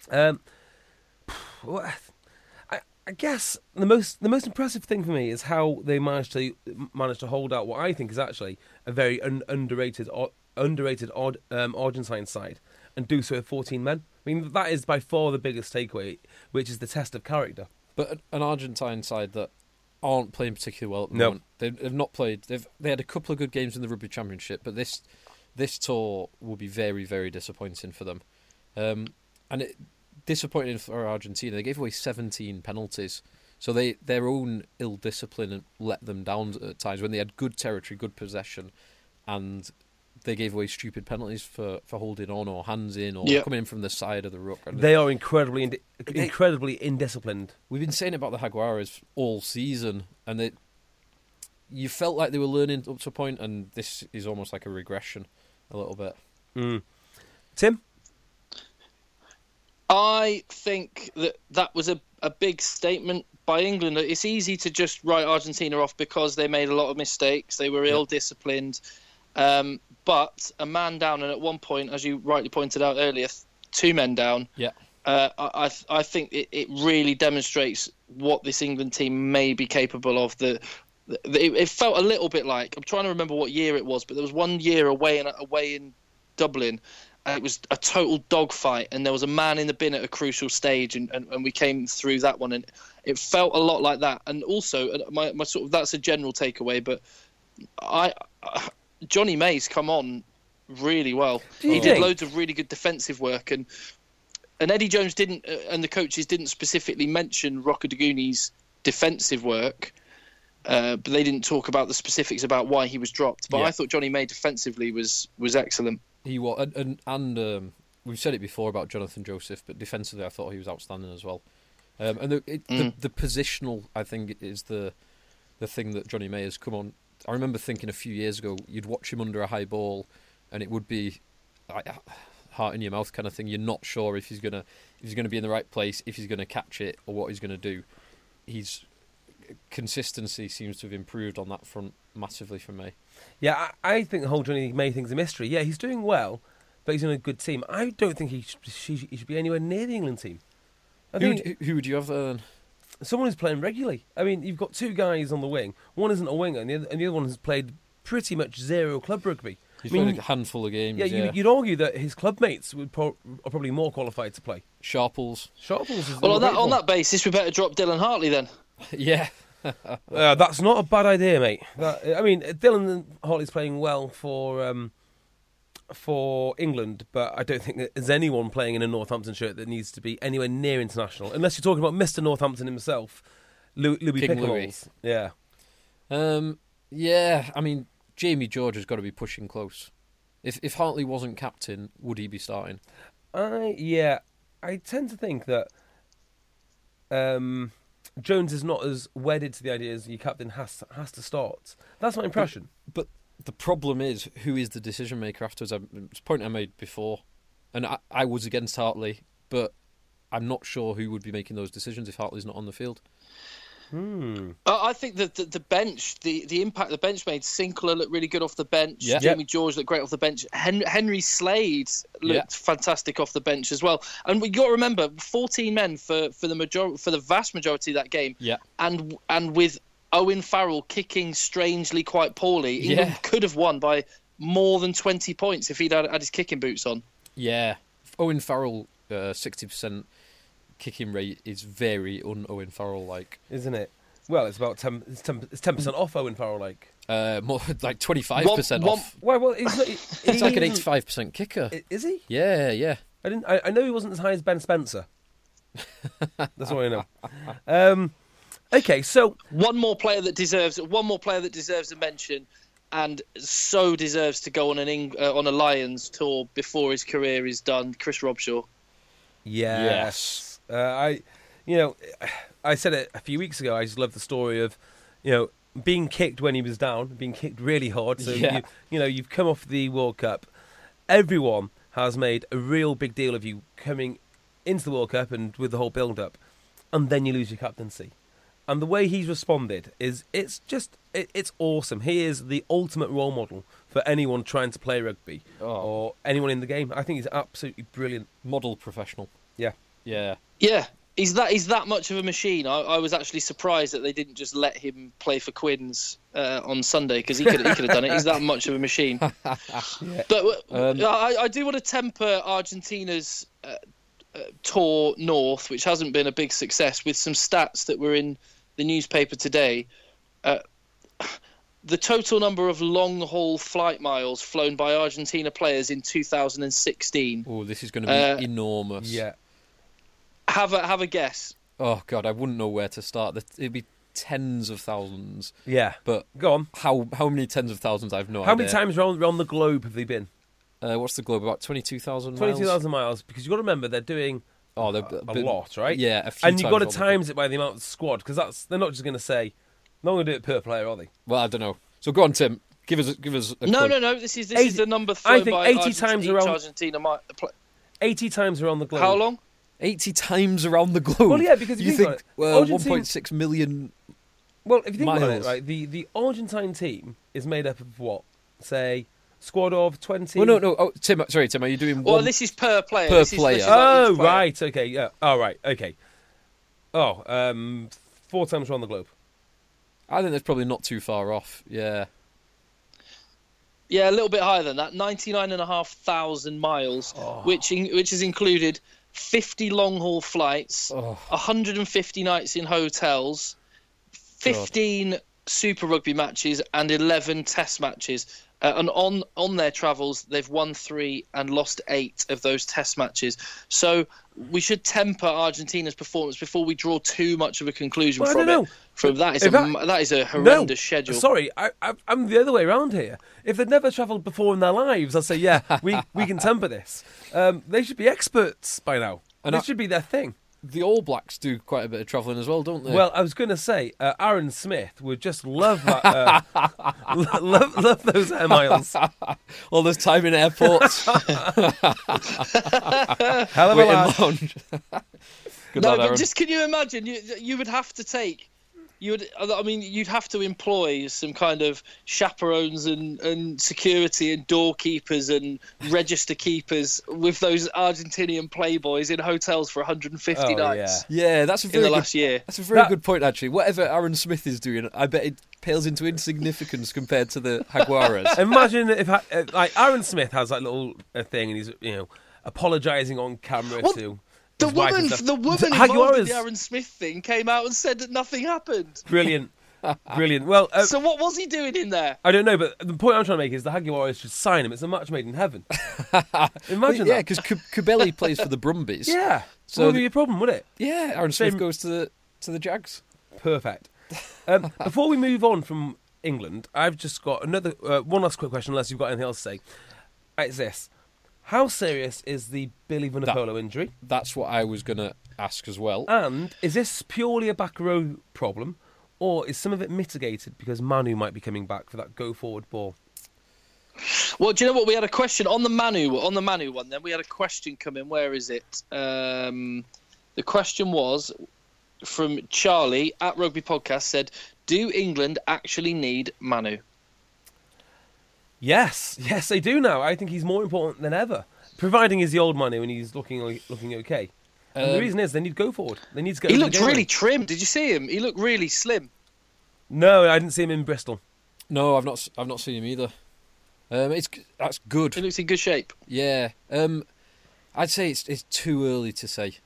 I guess the most impressive thing for me is how they managed to hold out what I think is actually a very underrated Argentine side and do so with 14 men. I mean, that is by far the biggest takeaway, which is the test of character. But an Argentine side that aren't playing particularly well at the moment. They've not played. They had a couple of good games in the Rugby Championship, but this tour will be very, very disappointing for them. Disappointing for Argentina. They gave away 17 penalties, so their own ill discipline let them down at times when they had good territory, good possession, and they gave away stupid penalties for holding on or hands in or coming in from the side of the ruck. They are incredibly indisciplined. We've been saying about the Jaguares all season, and you felt like they were learning up to a point, and this is almost like a regression a little bit. Tim? I think that was a big statement by England. It's easy to just write Argentina off because they made a lot of mistakes. They were ill-disciplined. But a man down, and at one point, as you rightly pointed out earlier, 2 men down. Yeah. I think it really demonstrates what this England team may be capable of. It felt a little bit like, I'm trying to remember what year it was, but there was one year away in Dublin. It was a total dogfight, and there was a man in the bin at a crucial stage, and we came through that one, and it felt a lot like that. And also, my sort of that's a general takeaway, but Johnny May's come on really well. He did loads of really good defensive work, and Eddie Jones didn't, and the coaches didn't specifically mention Rokoduguni's defensive work, but they didn't talk about the specifics about why he was dropped. But I thought Johnny May defensively was excellent. He was, and we've said it before about Jonathan Joseph, but defensively I thought he was outstanding as well. And the positional, I think, is the thing that Johnny May has come on. I remember thinking a few years ago, you'd watch him under a high ball, and it would be like heart in your mouth kind of thing. You're not sure if he's gonna be in the right place, if he's gonna catch it, or what he's gonna do. His consistency seems to have improved on that front massively for me. Yeah, I think the whole Johnny May thing's a mystery. Yeah, he's doing well, but he's in a good team. I don't think he should be anywhere near the England team. Who would you have? Someone who's playing regularly. I mean, you've got 2 guys on the wing. One isn't a winger, and the other one has played pretty much 0 club rugby. He's played a handful of games. Yeah, you'd argue that his club mates are probably more qualified to play. Sharples is well, on that basis, we better drop Dylan Hartley then. Yeah. That's not a bad idea, mate. Dylan Hartley's playing well for England, but I don't think there's anyone playing in a Northampton shirt that needs to be anywhere near international, unless you're talking about Mr. Northampton himself, Louis Pickles. Yeah. Yeah, I mean, Jamie George has got to be pushing close. If Hartley wasn't captain, would he be starting? I tend to think that Jones is not as wedded to the idea as your captain has to start. That's my impression. But the problem is, who is the decision maker afterwards? It's a point I made before, and I was against Hartley, but I'm not sure who would be making those decisions if Hartley's not on the field. I think that the bench, the impact the bench made. Sinclair looked really good off the bench. Yeah. Jamie George looked great off the bench. Henry Slade looked fantastic off the bench as well. And we got to remember, 14 men for the vast majority of that game. Yeah. And with Owen Farrell kicking strangely quite poorly, England could have won by more than 20 points if he'd had his kicking boots on. Yeah, Owen Farrell 60%. Kicking rate is very un-Owen Farrell-like. Isn't it? Well, it's about 10% off Owen Farrell-like. More like 25% off. Well, he's like an 85% kicker. Is he? Yeah. I know he wasn't as high as Ben Spencer. That's all I know. Okay, so one more player that deserves a mention, and so deserves to go on on a Lions tour before his career is done. Chris Robshaw. Yes. I said it a few weeks ago. I just love the story of, being kicked when he was down, being kicked really hard. So you've come off the World Cup. Everyone has made a real big deal of you coming into the World Cup and with the whole build-up, and then you lose your captaincy. And the way he's responded it's awesome. He is the ultimate role model for anyone trying to play rugby or anyone in the game. I think he's absolutely brilliant. Model professional. Yeah. Yeah. Yeah, he's that much of a machine. I was actually surprised that they didn't just let him play for Quins on Sunday, because he could have done it. He's that much of a machine. Yeah. But I do want to temper Argentina's tour north, which hasn't been a big success, with some stats that were in the newspaper today. The total number of long-haul flight miles flown by Argentina players in 2016. Oh, this is going to be enormous. Yeah. Have a guess. Oh, God, I wouldn't know where to start. It'd be tens of thousands. Yeah. But go on. How many tens of thousands? I've no idea. How many times around the globe have they been? What's the globe? About 22,000 miles? 22,000 miles, because you've got to remember they're doing a lot, right? Yeah, a few and you've got to times times it by the amount of squad, because they're not just going to say, no one going to do it per player, are they? Well, I don't know. So go on, Tim. Give us a No. This This is the number thrown by 80 times around Argentina. 80 times around the globe. How long? 80 times around the globe. Well, yeah, because you if think well, 1.6 million. Well, if you think about it, miles. right, the Argentine team is made up of what? Say, squad of 20. Well, no. Oh, Tim. Sorry, Tim. Are you doing? Well, this is per player. Per This is player. like Oh, each player. right. Okay. Yeah. Oh, right. Okay. Oh, 4 times around the globe. I think that's probably not too far off. Yeah. Yeah, a little bit higher than that. 99,500 miles, which has included 50 long-haul flights, 150 nights in hotels, 15 Super Rugby matches, and 11 Test matches. And on their travels, they've won 3 and lost 8 of those Test matches. So we should temper Argentina's performance before we draw too much of a conclusion from it. That is a horrendous schedule. Sorry, I'm the other way around here. If they'd never travelled before in their lives, I'd say, yeah, we can temper this. They should be experts by now. And this should be their thing. The All Blacks do quite a bit of travelling as well, don't they? Well, I was going to say, Aaron Smith would just love that, love those air miles. All this time in airports. Hell of a lad. Lounge. Good No, lad, but Aaron. just can you imagine? You would have to take. You'd have to employ some kind of chaperones and security and doorkeepers and register keepers with those Argentinian playboys in hotels for 150 nights. Yeah, that's a in very the good, last year. That's a very good point, actually. Whatever Aaron Smith is doing, I bet it pales into insignificance compared to the Jaguares. Imagine if like Aaron Smith has that little thing, and he's apologising on camera to. The his wife and woman stuff. involved in the Aaron Smith thing came out and said that nothing happened. Brilliant. Well, So what was he doing in there? I don't know, but the point I'm trying to make is the Jaguares should sign him. It's a match made in heaven. Imagine Yeah, that. because Kubeli plays for the Brumbies. Yeah. So Wouldn't be a problem, would it? Yeah, Aaron Smith Same- goes to the Jags. Perfect. Before we move on from England, I've just got another one last quick question, unless you've got anything else to say. It's this. How serious is the Billy Vunipola injury? That's what I was going to ask as well. And is this purely a back row problem, or is some of it mitigated because Manu might be coming back for that go-forward ball? Well, do you know what? We had a question on the Manu one. Then we had a question come in. Where is it? The question was from Charlie at Rugby Podcast. Said, "Do England actually need Manu?" Yes, they do now. I think he's more important than ever, providing he's the old Manu and he's looking okay. And the reason is they need go forward. They need to get. He over looked the game really line. trim. Did you see him? He looked really slim. No, I didn't see him in Bristol. No, I've not seen him either. That's good. He looks in good shape. Yeah. I'd say it's too early to say.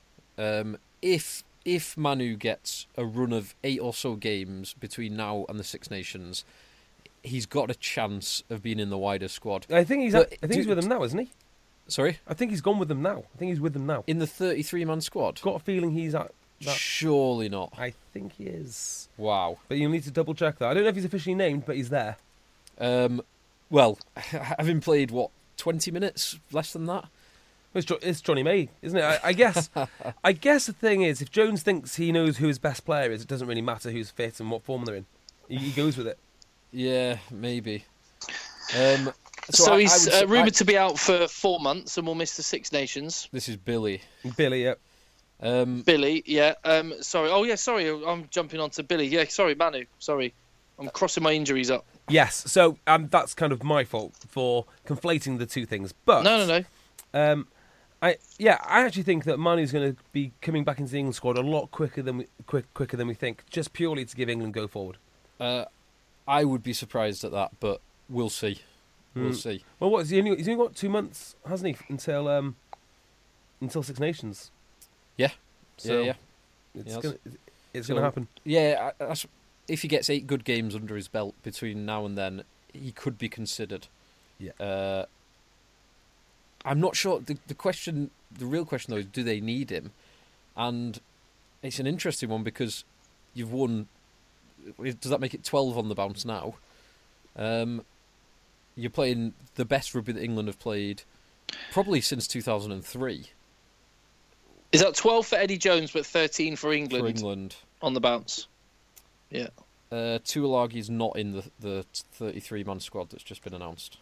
If Manu gets a run of 8 or so games between now and the Six Nations, he's got a chance of being in the wider squad. I think he's with them now, isn't he? Sorry? I think he's gone with them now. I think he's with them now. In the 33-man squad? Got a feeling he's at that. Surely not. I think he is. Wow. But you'll need to double check that. I don't know if he's officially named, but he's there. Well, having played, 20 minutes? Less than that? It's Johnny May, isn't it? I guess the thing is, if Jones thinks he knows who his best player is, it doesn't really matter who's fit and what form they're in. He goes with it. Yeah, maybe. So he's rumoured to be out for 4 months and will miss the Six Nations. This is Billy. Billy, yeah. Billy, yeah. Sorry. Oh, yeah, sorry. I'm jumping on to Billy. Yeah, sorry, Manu. Sorry. I'm crossing my injuries up. Yes, so that's kind of my fault for conflating the two things. But No. I actually think that Manu's going to be coming back into the England squad a lot quicker than we think, just purely to give England go forward. I would be surprised at that, but we'll see. We'll see. Well, what is he's only got 2 months, hasn't he, until Six Nations? Yeah. So yeah. It's going to happen. Yeah, if he gets 8 good games under his belt between now and then, he could be considered. Yeah. I'm not sure. The real question though, is do they need him? And it's an interesting one because you've won. Does that make it 12 on the bounce now? You're playing the best rugby that England have played probably since 2003. Is that 12 for Eddie Jones, but 13 for England? For England. On the bounce. Yeah. Tuolagi's not in the 33-man squad that's just been announced.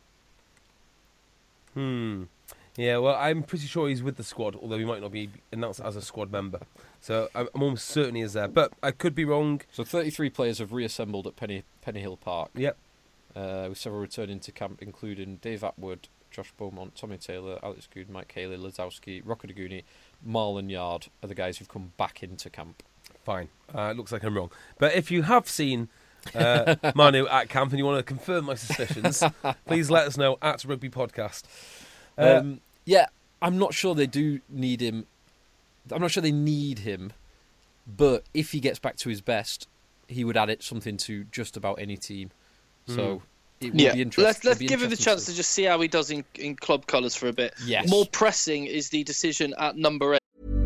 Yeah, well, I'm pretty sure he's with the squad, although he might not be announced as a squad member. So I'm almost certain he is there, but I could be wrong. So 33 players have reassembled at Pennyhill Park. Yep. With several returning to camp, including Dave Atwood, Josh Beaumont, Tommy Taylor, Alex Good, Mike Haley, Lazowski, Rocco Daguni, Marlon Yard are the guys who've come back into camp. Fine. It looks like I'm wrong. But if you have seen Manu at camp and you want to confirm my suspicions, please let us know at Rugby Podcast. Yeah, I'm not sure they do need him. I'm not sure they need him, but if he gets back to his best, he would add something to just about any team. So it would be interesting. Let's give him the chance to just see how he does in club colours for a bit. Yes. More pressing is the decision at number 8.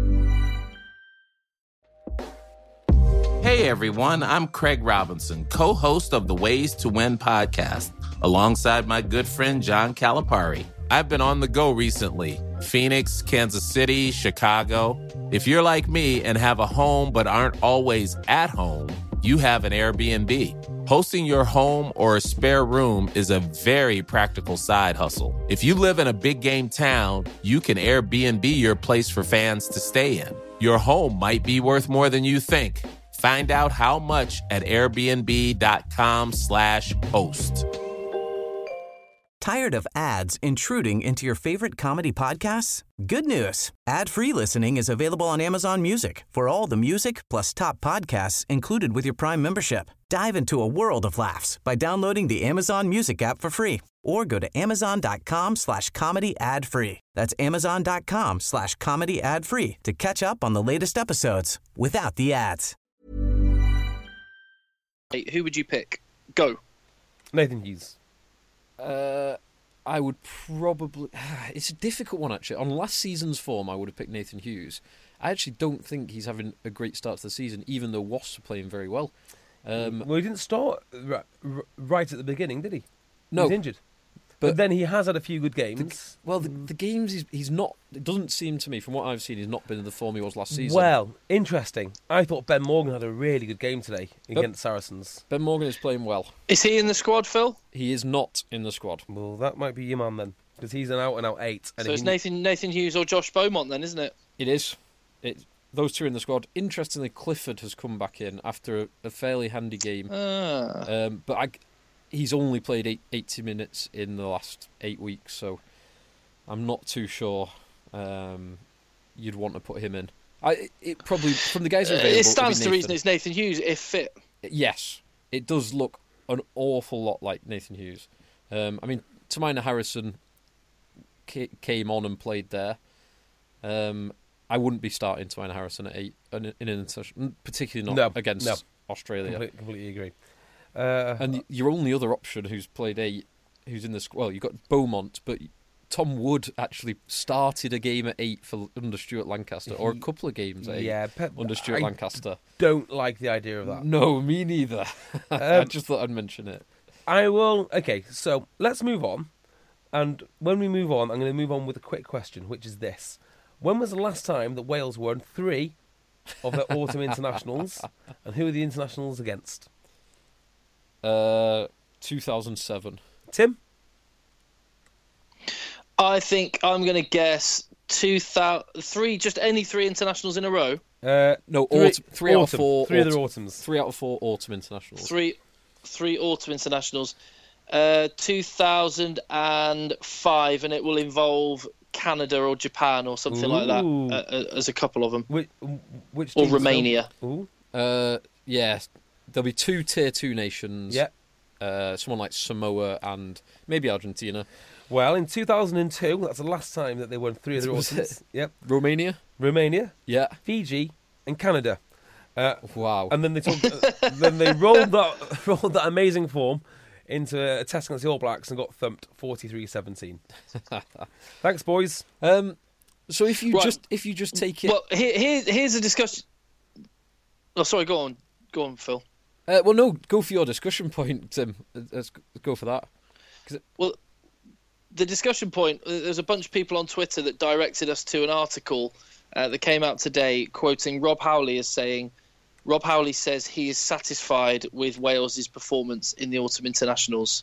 Hey everyone, I'm Craig Robinson, co-host of the Ways to Win podcast, alongside my good friend John Calipari. I've been on the go recently. Phoenix, Kansas City, Chicago. If you're like me and have a home but aren't always at home, you have an Airbnb. Hosting your home or a spare room is a very practical side hustle. If you live in a big game town, you can Airbnb your place for fans to stay in. Your home might be worth more than you think. Find out how much at airbnb.com/host. Tired of ads intruding into your favorite comedy podcasts? Good news. Ad-free listening is available on Amazon Music for all the music plus top podcasts included with your Prime membership. Dive into a world of laughs by downloading the Amazon Music app for free or go to amazon.com/comedy ad-free. That's amazon.com/comedy ad-free to catch up on the latest episodes without the ads. Who would you pick? Go. Nathan Hughes. I would probably... It's a difficult one, actually. On last season's form, I would have picked Nathan Hughes. I actually don't think he's having a great start to the season, even though Wasps are playing very well. Well, he didn't start right at the beginning, did he? No. He was injured. But then he has had a few good games. The games he's not... It doesn't seem to me, from what I've seen, he's not been in the form he was last season. Well, interesting. I thought Ben Morgan had a really good game today against Saracens. Ben Morgan is playing well. Is he in the squad, Phil? He is not in the squad. Well, that might be your man then, because he's an out-and-out 8. So it's Nathan Hughes or Josh Beaumont then, isn't it? It is. Those two are in the squad. Interestingly, Clifford has come back in after a fairly handy game. But he's only played 80 minutes in the last 8 weeks, so I'm not too sure you'd want to put him in. It probably, from the guys who are available... It stands to reason it's Nathan Hughes, if fit. Yes. It does look an awful lot like Nathan Hughes. I mean, Tamina Harrison came on and played there. I wouldn't be starting Tamina Harrison at 8, in an international, particularly not against Australia. Completely agree. And your only other option who's played 8, who's in the squad, well, you've got Beaumont, but Tom Wood actually started a game at 8 for under Stuart Lancaster, or a couple of games at 8 under Stuart Lancaster. Don't like the idea of that. No, me neither. I just thought I'd mention it. I will. Okay, so let's move on. And when we move on, I'm going to move on with a quick question, which is this. When was the last time that Wales won 3 of their autumn internationals, and who are the internationals against? 2007. Tim? I think I'm going to guess just any 3 internationals in a row. No, three out of four. Three of the autumns. 3 out of 4 autumn internationals. Three autumn internationals. 2005, and it will involve Canada or Japan or something like that as a couple of them. Which or teams, Romania. Ooh. Yeah, there'll be 2 tier 2 nations. Yeah. Someone like Samoa and maybe Argentina. Well, in 2002, that's the last time that they won 3 of the autumns. Yep. Romania. Yeah. Fiji and Canada. Wow. And then they rolled that amazing form into a test against the All Blacks and got thumped 43-17. Thanks, boys. So if you just take it. Well, here's a discussion. Oh, sorry. Go on, Phil. Well, no, go for your discussion point, Tim. Let's go for that. Well, the discussion point. There's a bunch of people on Twitter that directed us to an article that came out today, quoting Rob Howley as saying. Rob Howley says he is satisfied with Wales's performance in the autumn internationals.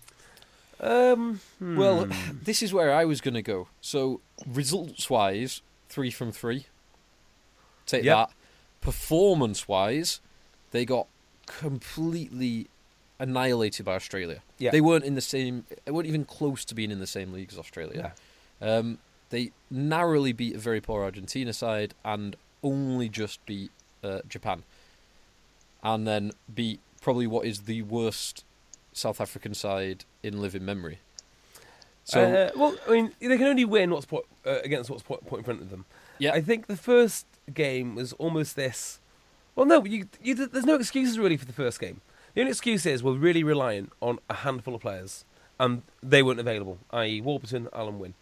Well, this is where I was going to go. So, results-wise, 3 from 3. Take that. Performance-wise, they got completely annihilated by Australia. Yeah. They weren't even close to being in the same league as Australia. Yeah. They narrowly beat a very poor Argentina side and only just beat Japan. And then beat probably what is the worst South African side in living memory. So, well, I mean, they can only win against what's put in front of them. Yeah. I think the first game was almost this. Well, no, there's no excuses really for the first game. The only excuse is we're really reliant on a handful of players, and they weren't available, i.e. Warburton, Alan Wynne.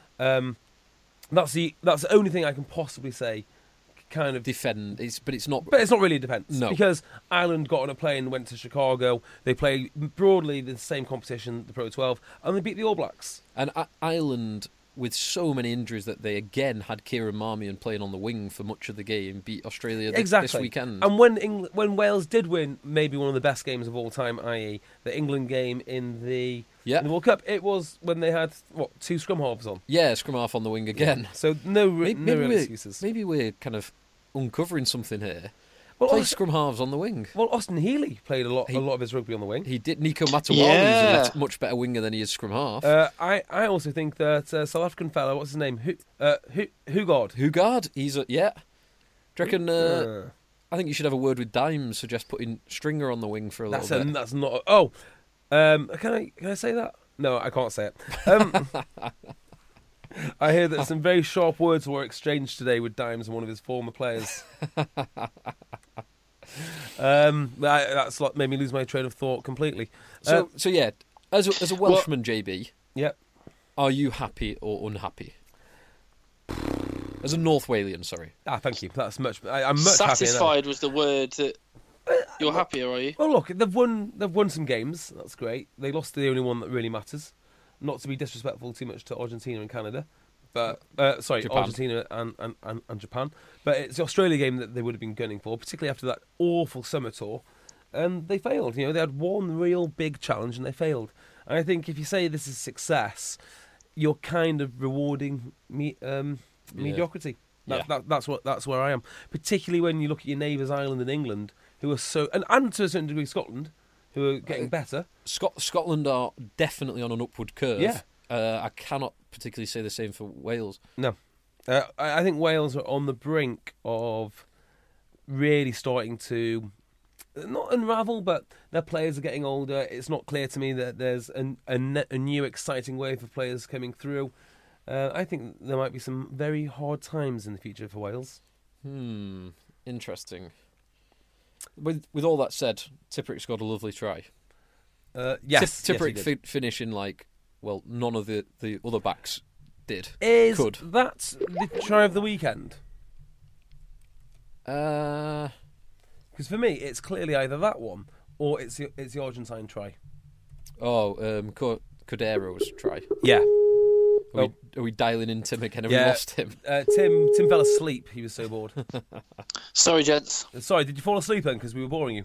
That's the only thing I can possibly say. Kind of defend, but it's not really a defence. No, because Ireland got on a plane and went to Chicago. They played broadly the same competition, the Pro 12, and they beat the All Blacks. And Ireland, with so many injuries that they again had Kieran Marmion playing on the wing for much of the game, beat Australia this weekend. And when Wales did win, maybe one of the best games of all time, i.e. the England game in the World Cup, it was when they had 2 scrum halves on. Yeah, scrum half on the wing again. Yeah. So no real excuses. Maybe we're kind of uncovering something here. Well, play scrum halves on the wing. Well, Austin Healey played a lot of his rugby on the wing. He did. Nico Matawala is a much better winger than he is scrum half. I also think that South African fellow, what's his name? Hugard. Hugard. He's yeah. Do you reckon? I think you should have a word with Dimes. Suggest putting Stringer on the wing for a little bit. That's not. Oh, can I say that? No, I can't say it. I hear that some very sharp words were exchanged today with Dimes and one of his former players. That's what made me lose my train of thought completely. So yeah, as a Welshman, JB, yep. Are you happy or unhappy? As a North Walian, sorry. Thank you. That's much. I'm much satisfied was the word that. You're happier, are you? Well, look, they've won some games. That's great. They lost to the only one that really matters. Not to be disrespectful too much to Argentina and Canada, but Japan. Argentina and Japan. But it's the Australia game that they would have been gunning for, particularly after that awful summer tour, and they failed. You know, they had one real big challenge and they failed. And I think if you say this is success, you're kind of rewarding mediocrity. That's where I am. Particularly when you look at your neighbours, Ireland and England, who are so, and to a certain degree Scotland, who are getting better. Scotland are definitely on an upward curve. Yeah. I cannot particularly say the same for Wales. No. I think Wales are on the brink of really starting to, not unravel, but their players are getting older. It's not clear to me that there's a new exciting wave of players coming through. I think there might be some very hard times in the future for Wales. Interesting. With all that said, Tipuric scored a lovely try. Yes, Tipuric finishing like, well, none of the other backs did. Is that the try of the weekend? Because for me, it's clearly either that one or it's the Argentine try. Cordero's try. Yeah. Are we dialing in Tim again? Have we lost him? Tim fell asleep. He was so bored. Sorry, gents. Sorry, did you fall asleep then? Because we were boring you.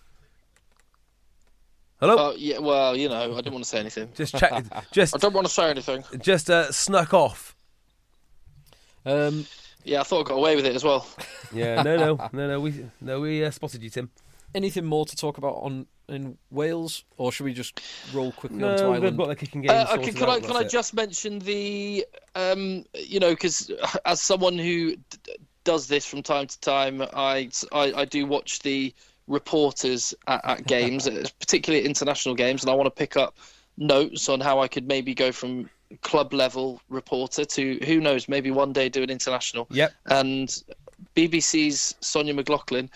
Hello? Yeah, well, you know, I didn't want to say anything. Just check. I don't want to say anything. Just snuck off. Yeah, I thought I got away with it as well. Yeah, no. We spotted you, Tim. Anything more to talk about in Wales, or should we just roll quickly on to No, Ireland? they've got the kicking game. Can I just mention the, because as someone who does this from time to time, I do watch the reporters at games, particularly at international games, and I want to pick up notes on how I could maybe go from club level reporter to, who knows, maybe one day do an international. Yep. And BBC's Sonia McLaughlin.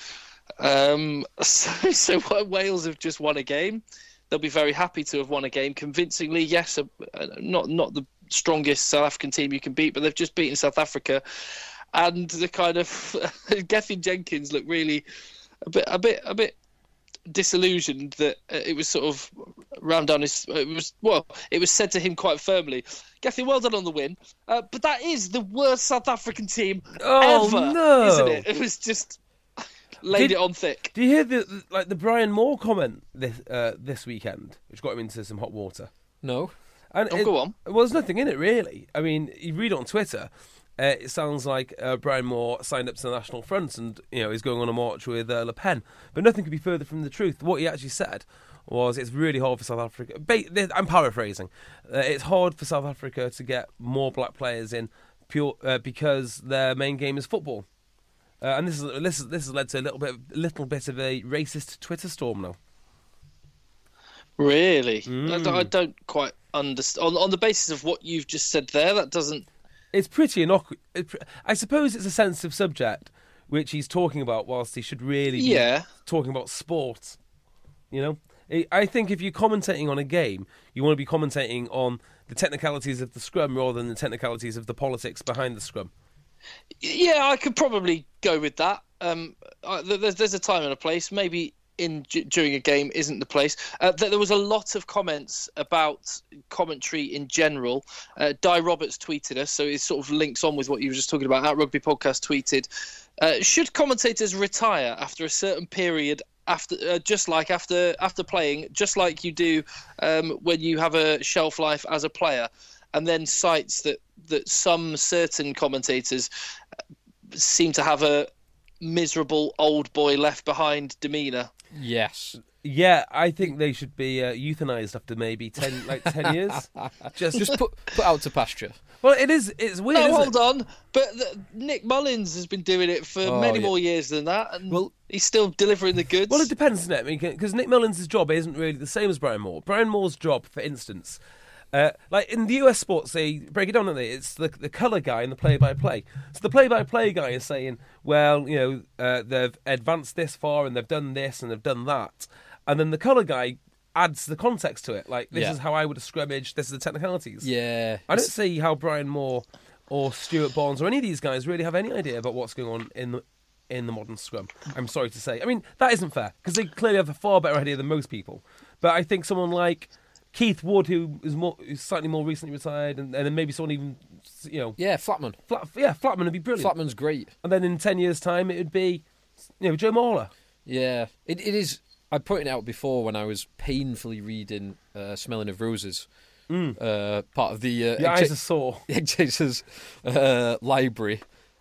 So Wales have just won a game. They'll be very happy to have won a game convincingly. Yes, not the strongest South African team you can beat, but they've just beaten South Africa. And the kind of Gethin Jenkins looked really a bit disillusioned that it was sort of rammed down his. It was said to him quite firmly, "Gethin, well done on the win, but that is the worst South African team ever, no. isn't it?" It was just laid it on thick. Do you hear the Brian Moore comment this weekend, which got him into some hot water? No. And go on. Well, there's nothing in it really. I mean, you read it on Twitter. It sounds like Brian Moore signed up to the National Front and he's going on a march with Le Pen. But nothing could be further from the truth. What he actually said was it's really hard for South Africa. I'm paraphrasing. It's hard for South Africa to get more black players in because their main game is football. And this has led to a little bit of a racist Twitter storm now. Really? I don't quite understand. On the basis of what you've just said there, that doesn't... It's pretty innocuous. I suppose it's a sensitive subject, which he's talking about, whilst he should really be talking about sport. I think if you're commentating on a game, you want to be commentating on the technicalities of the scrum rather than the technicalities of the politics behind the scrum. Yeah, I could probably go with that. There's a time and a place. Maybe during a game isn't the place. There was a lot of comments about commentary in general. Di Roberts tweeted us, so it sort of links on with what you were just talking about. At Rugby Podcast tweeted, should commentators retire after a certain period, after playing, just like you do when you have a shelf life as a player? And then cites that some certain commentators seem to have a miserable old boy left behind demeanour. Yes. Yeah, I think they should be euthanized after maybe 10 years. Just put out to pasture. Well, it's weird. No, hold on. But Nick Mullins has been doing it for many more years than that, and he's still delivering the goods. Well, it depends, doesn't it? Because Nick Mullins' job isn't really the same as Brian Moore. Brian Moore's job, for instance, like in the US sports, they break it down, don't they? It's the colour guy and the play-by-play. So the play-by-play guy is saying, well, they've advanced this far and they've done this and they've done that. And then the colour guy adds the context to it. Like, this is how I would have scrimmaged, this is the technicalities. Yeah. I don't see how Brian Moore or Stuart Barnes or any of these guys really have any idea about what's going on in the modern scrum. I'm sorry to say. I mean, that isn't fair, because they clearly have a far better idea than most people. But I think someone like Keith Wood, who's slightly more recently retired, and then maybe someone even, Yeah, Flatman. Flatman would be brilliant. Flatman's great. And then in 10 years' time, it would be, Joe Mahler. Yeah, it is. I pointed out before when I was painfully reading Smelling of Roses, part of the Your eyes are sore. Egg Chasers library,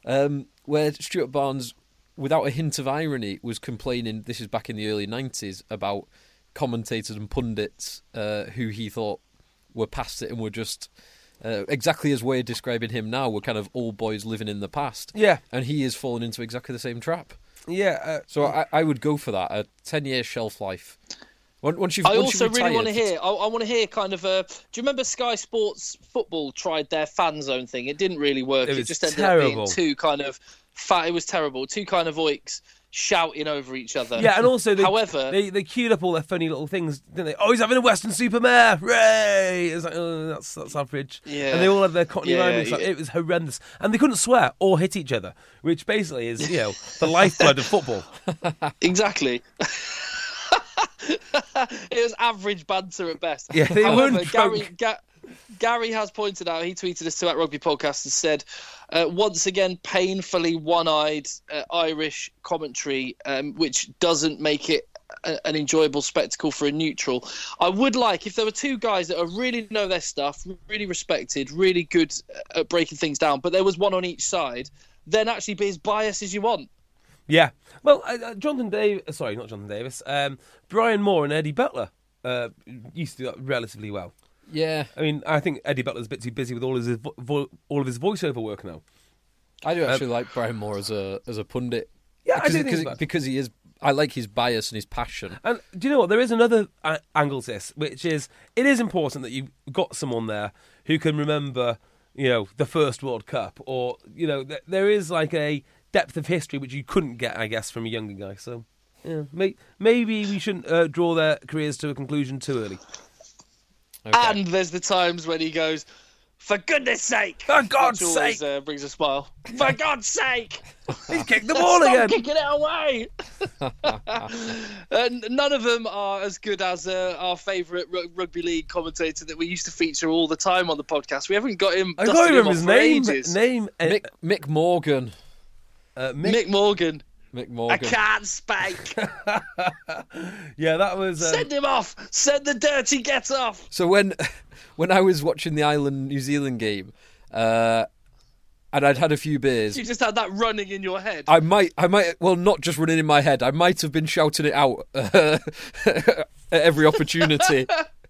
where Stuart Barnes, without a hint of irony, was complaining, this is back in the early 90s, about commentators and pundits who he thought were past it and were just exactly as we're describing him now, were kind of old boys living in the past. Yeah. And he is falling into exactly the same trap. Yeah. So I would go for that, a 10-year shelf life. Once you've I also retired, really want to hear. I want to hear kind of. Do you remember Sky Sports Football tried their fan zone thing? It didn't really work. It was just ended terrible. up being two kind of fat. It was terrible. Two kind of oiks shouting over each other. Yeah, and also, however, they queued up all their funny little things, didn't they? Oh, he's having a Western Supermare! Hooray! It's like, oh, that's average. Yeah. And they all had their Cockney rhyming stuff. yeah. It was horrendous. And they couldn't swear or hit each other, which basically is, the lifeblood of football. Exactly. It was average banter at best. Yeah, they However, weren't drunk. Gary has pointed out, he tweeted us to at Rugby Podcast and said, once again, painfully one-eyed Irish commentary, which doesn't make it an enjoyable spectacle for a neutral. I would like, if there were two guys that really know their stuff, really respected, really good at breaking things down, but there was one on each side, then actually be as biased as you want. Yeah. Well, Jonathan Davis... Sorry, not Jonathan Davis. Brian Moore and Eddie Butler used to do that relatively well. Yeah. I mean, I think Eddie Butler's a bit too busy with all of his voiceover work now. I do actually like Brian Moore as a pundit. Yeah, I do think because he is. I like his bias and his passion. And do you know what? There is another angle to this, which is it is important that you've got someone there who can remember, the first World Cup, or there is like a depth of history which you couldn't get, I guess, from a younger guy. So, yeah, maybe we shouldn't draw their careers to a conclusion too early. Okay. And there's the times when he goes, "For goodness sake!" For God's which always, sake! Brings a smile. For God's sake! He's kicked the ball Stop again. kicking it away. None of them are as good as our favourite rugby league commentator that we used to feature all the time on the podcast. We haven't got him. I can't remember his name. Mick Morgan. Mick Morgan. Mick Morgan. I can't speak. Yeah, that was... Send him off. Send the dirty get off. So when I was watching the Ireland-New Zealand game, and I'd had a few beers... You just had that running in your head. I might, well, not just running in my head. I might have been shouting it out at every opportunity.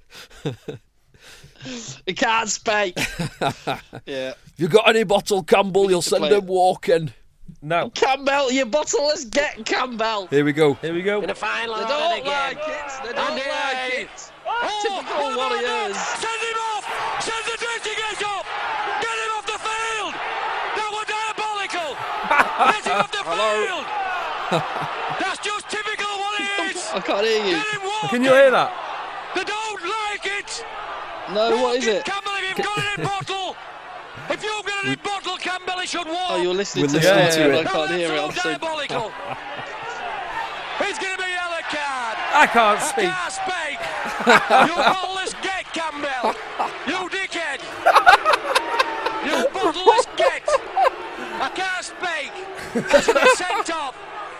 I can't speak. Yeah. You got any bottle, Campbell? You'll send him walking. No. Campbell, your bottleless, get Campbell. Here we go. Here we go. In a fine line They don't again. like it. They don't like it. Typical Warriors. Send him off! Send the dirty get up! Get him off the field! That was diabolical! Get him off the field! That's just typical Warriors! I can't hear you. Get him walking! Can you hear that? They don't like it! No, what is it? Campbell, if you've got it in bottle! If you've got it in bottle, Campbell, he should walk! Oh, you're listening We're to listening something. to I it. can't hear it. I'm so... diabolical! It's going to be a yellow card! I can't speak. I can't speak! You bottleless get, Campbell! You dickhead! You bottleless get! I can't speak! That's been sent off!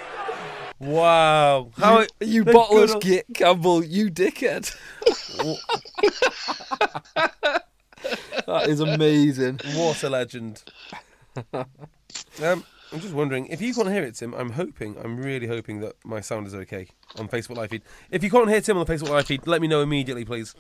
Wow. You the bottleless good- git, Campbell, you dickhead. That is amazing. What a legend. I'm just wondering, if you can't hear it, Tim, I'm really hoping that my sound is okay on Facebook Live feed. If you can't hear Tim on the Facebook Live feed, let me know immediately, please.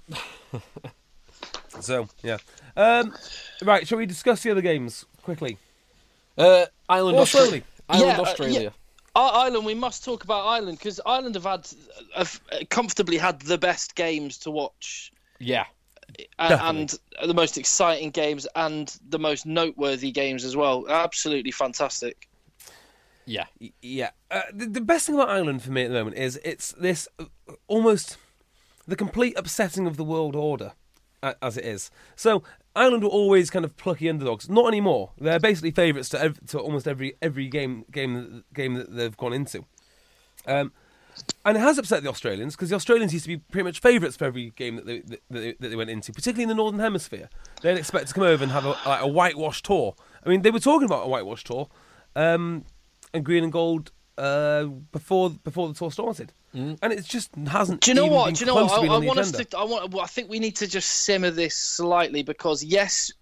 So, yeah. Right, shall we discuss the other games quickly? Ireland, Or slowly? Australia. Ireland, we must talk about Ireland because Ireland have comfortably had the best games to watch. Yeah. And the most exciting games and the most noteworthy games as well. Absolutely fantastic. Yeah. Yeah. The best thing about Ireland for me at the moment is it's this almost the complete upsetting of the world order, as it is. So Ireland were always kind of plucky underdogs. Not anymore. They're basically favourites to almost every game that they've gone into. And it has upset the Australians because the Australians used to be pretty much favourites for every game that they went into, particularly in the Northern Hemisphere. They'd expect to come over and have a whitewash tour. I mean, they were talking about a whitewash tour, and green and gold before the tour started, and it just hasn't. Do you know even what? been Do you know close what? to being I on the want us agenda. to. I think we need to just simmer this slightly because yes,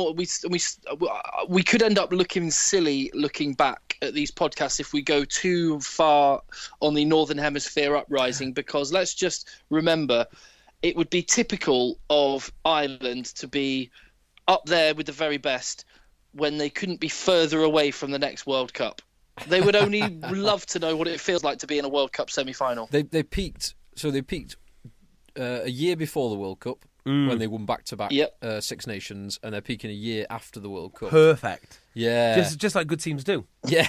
we could end up looking silly looking back at these podcasts if we go too far on the Northern Hemisphere uprising. Because let's just remember, it would be typical of Ireland to be up there with the very best when they couldn't be further away from the next World Cup. They would only love to know what it feels like to be in a World Cup semi-final. They peaked. So they peaked a year before the World Cup when they won back-to-back Six Nations, and they're peaking a year after the World Cup. Perfect. Yeah. Just like good teams do. Yeah.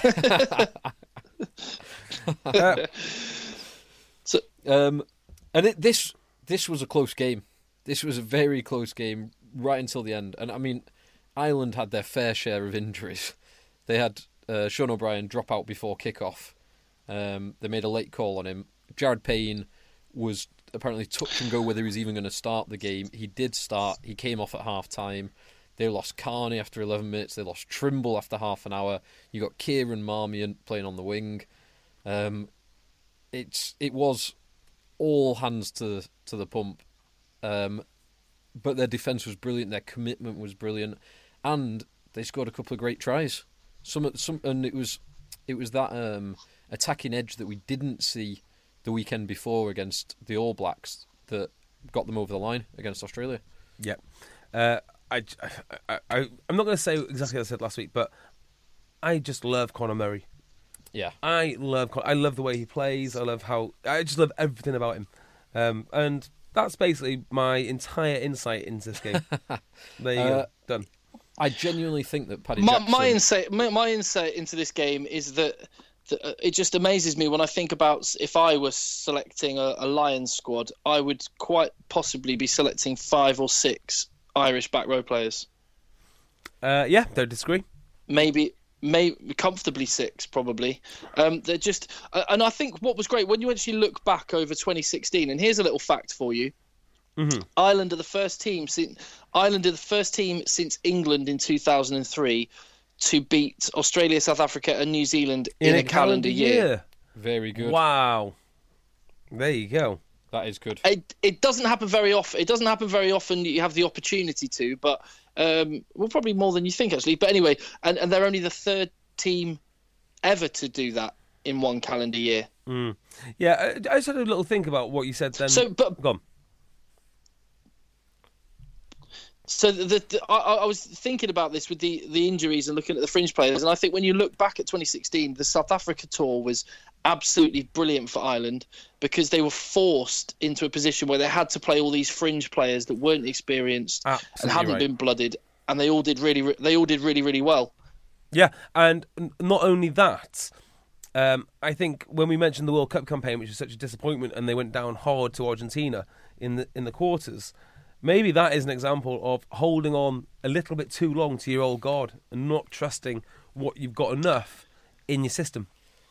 This was a close game. This was a very close game right until the end. And I mean, Ireland had their fair share of injuries. They had Sean O'Brien drop out before kickoff. They made a late call on him. Jared Payne was apparently touch and go whether he was even going to start the game. He did start. He came off at half time. They lost Carney after 11 minutes. They lost Trimble after half an hour. You got Kieran Marmion playing on the wing. It was all hands to the pump. But their defence was brilliant, their commitment was brilliant, and they scored a couple of great tries. And it was that attacking edge that we didn't see the weekend before against the All Blacks that got them over the line against Australia. Yeah. I'm not going to say exactly what I said last week, but I just love Conor Murray. Yeah. I love the way he plays. I just love everything about him. And that's basically my entire insight into this game. There you go. Done. I genuinely think that Paddy Jackson... My insight into this game is that it just amazes me when I think about if I was selecting a Lions squad, I would quite possibly be selecting 5 or 6 Irish back row players. Yeah, don't disagree. Maybe comfortably 6, probably. They're just, and I think what was great when you actually look back over 2016. And here's a little fact for you: Ireland are the first team since England in 2003 to beat Australia, South Africa, and New Zealand in a calendar year. Very good. Wow. There you go. That is good. It doesn't happen very often. It doesn't happen very often. You have the opportunity to, but probably more than you think actually. But anyway, and they're only the 3rd team ever to do that in one calendar year. Yeah, I just had a little think about what you said then. Go on. So I was thinking about this with the injuries and looking at the fringe players, and I think when you look back at 2016, the South Africa tour was absolutely brilliant for Ireland because they were forced into a position where they had to play all these fringe players that weren't experienced and hadn't been blooded, and they all did really well. Yeah, and not only that, I think when we mentioned the World Cup campaign, which was such a disappointment, and they went down hard to Argentina in the quarters. Maybe that is an example of holding on a little bit too long to your old guard and not trusting what you've got enough in your system.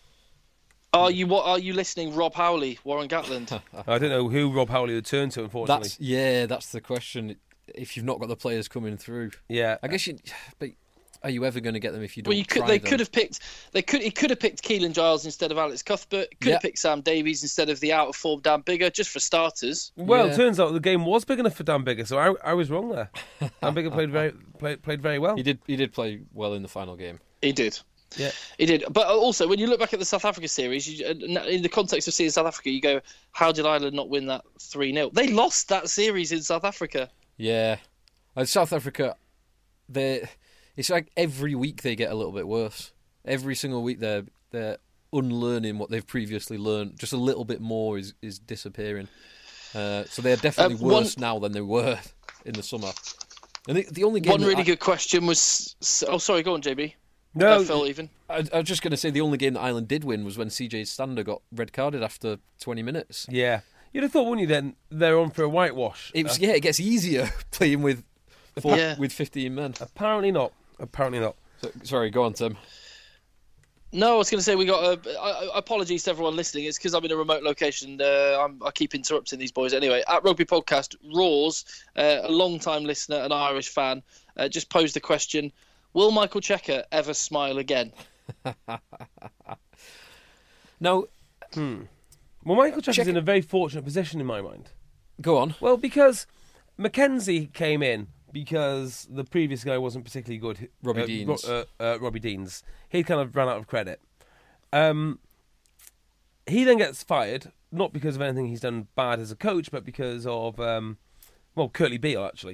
Are you listening, Rob Howley, Warren Gatland? I don't know who Rob Howley would turn to, unfortunately. That's the question. If you've not got the players coming through, yeah, I guess but are you ever going to get them if you don't? He could have picked Keelan Giles instead of Alex Cuthbert. Could have picked Sam Davies instead of the out of form Dan Biggar, just for starters. Well, It turns out the game was big enough for Dan Biggar, so I was wrong there. Dan Biggar played very well. He did play well in the final game. He did. Yeah, he did. But also, when you look back at the South Africa series, in the context of seeing South Africa, you go, "How did Ireland not win that 3-0?" They lost that series in South Africa. Yeah, South Africa, it's like every week they get a little bit worse. Every single week they're unlearning what they've previously learned. Just a little bit more is disappearing. So they're definitely worse now than they were in the summer. And the only game good question was... Oh, sorry, go on, JB. No, Phil, even. I was just going to say the only game that Ireland did win was when CJ Stander got red carded after 20 minutes. Yeah. You'd have thought, wouldn't you, then they're on for a whitewash. It gets easier playing with 15 men. Apparently not. So, sorry, go on, Tim. No, I was going to say we got apologies to everyone listening. It's because I'm in a remote location. I keep interrupting these boys. Anyway, at Rugby Podcast, Roars, a long-time listener, an Irish fan, just posed the question: will Michael Cheika ever smile again? No. Well, Michael Cheika's in a very fortunate position in my mind. Go on. Well, because Mackenzie came in because the previous guy wasn't particularly good. Robbie Deans. Robbie Deans. He kind of ran out of credit. He then gets fired, not because of anything he's done bad as a coach, but because of, Curtly Beale, actually.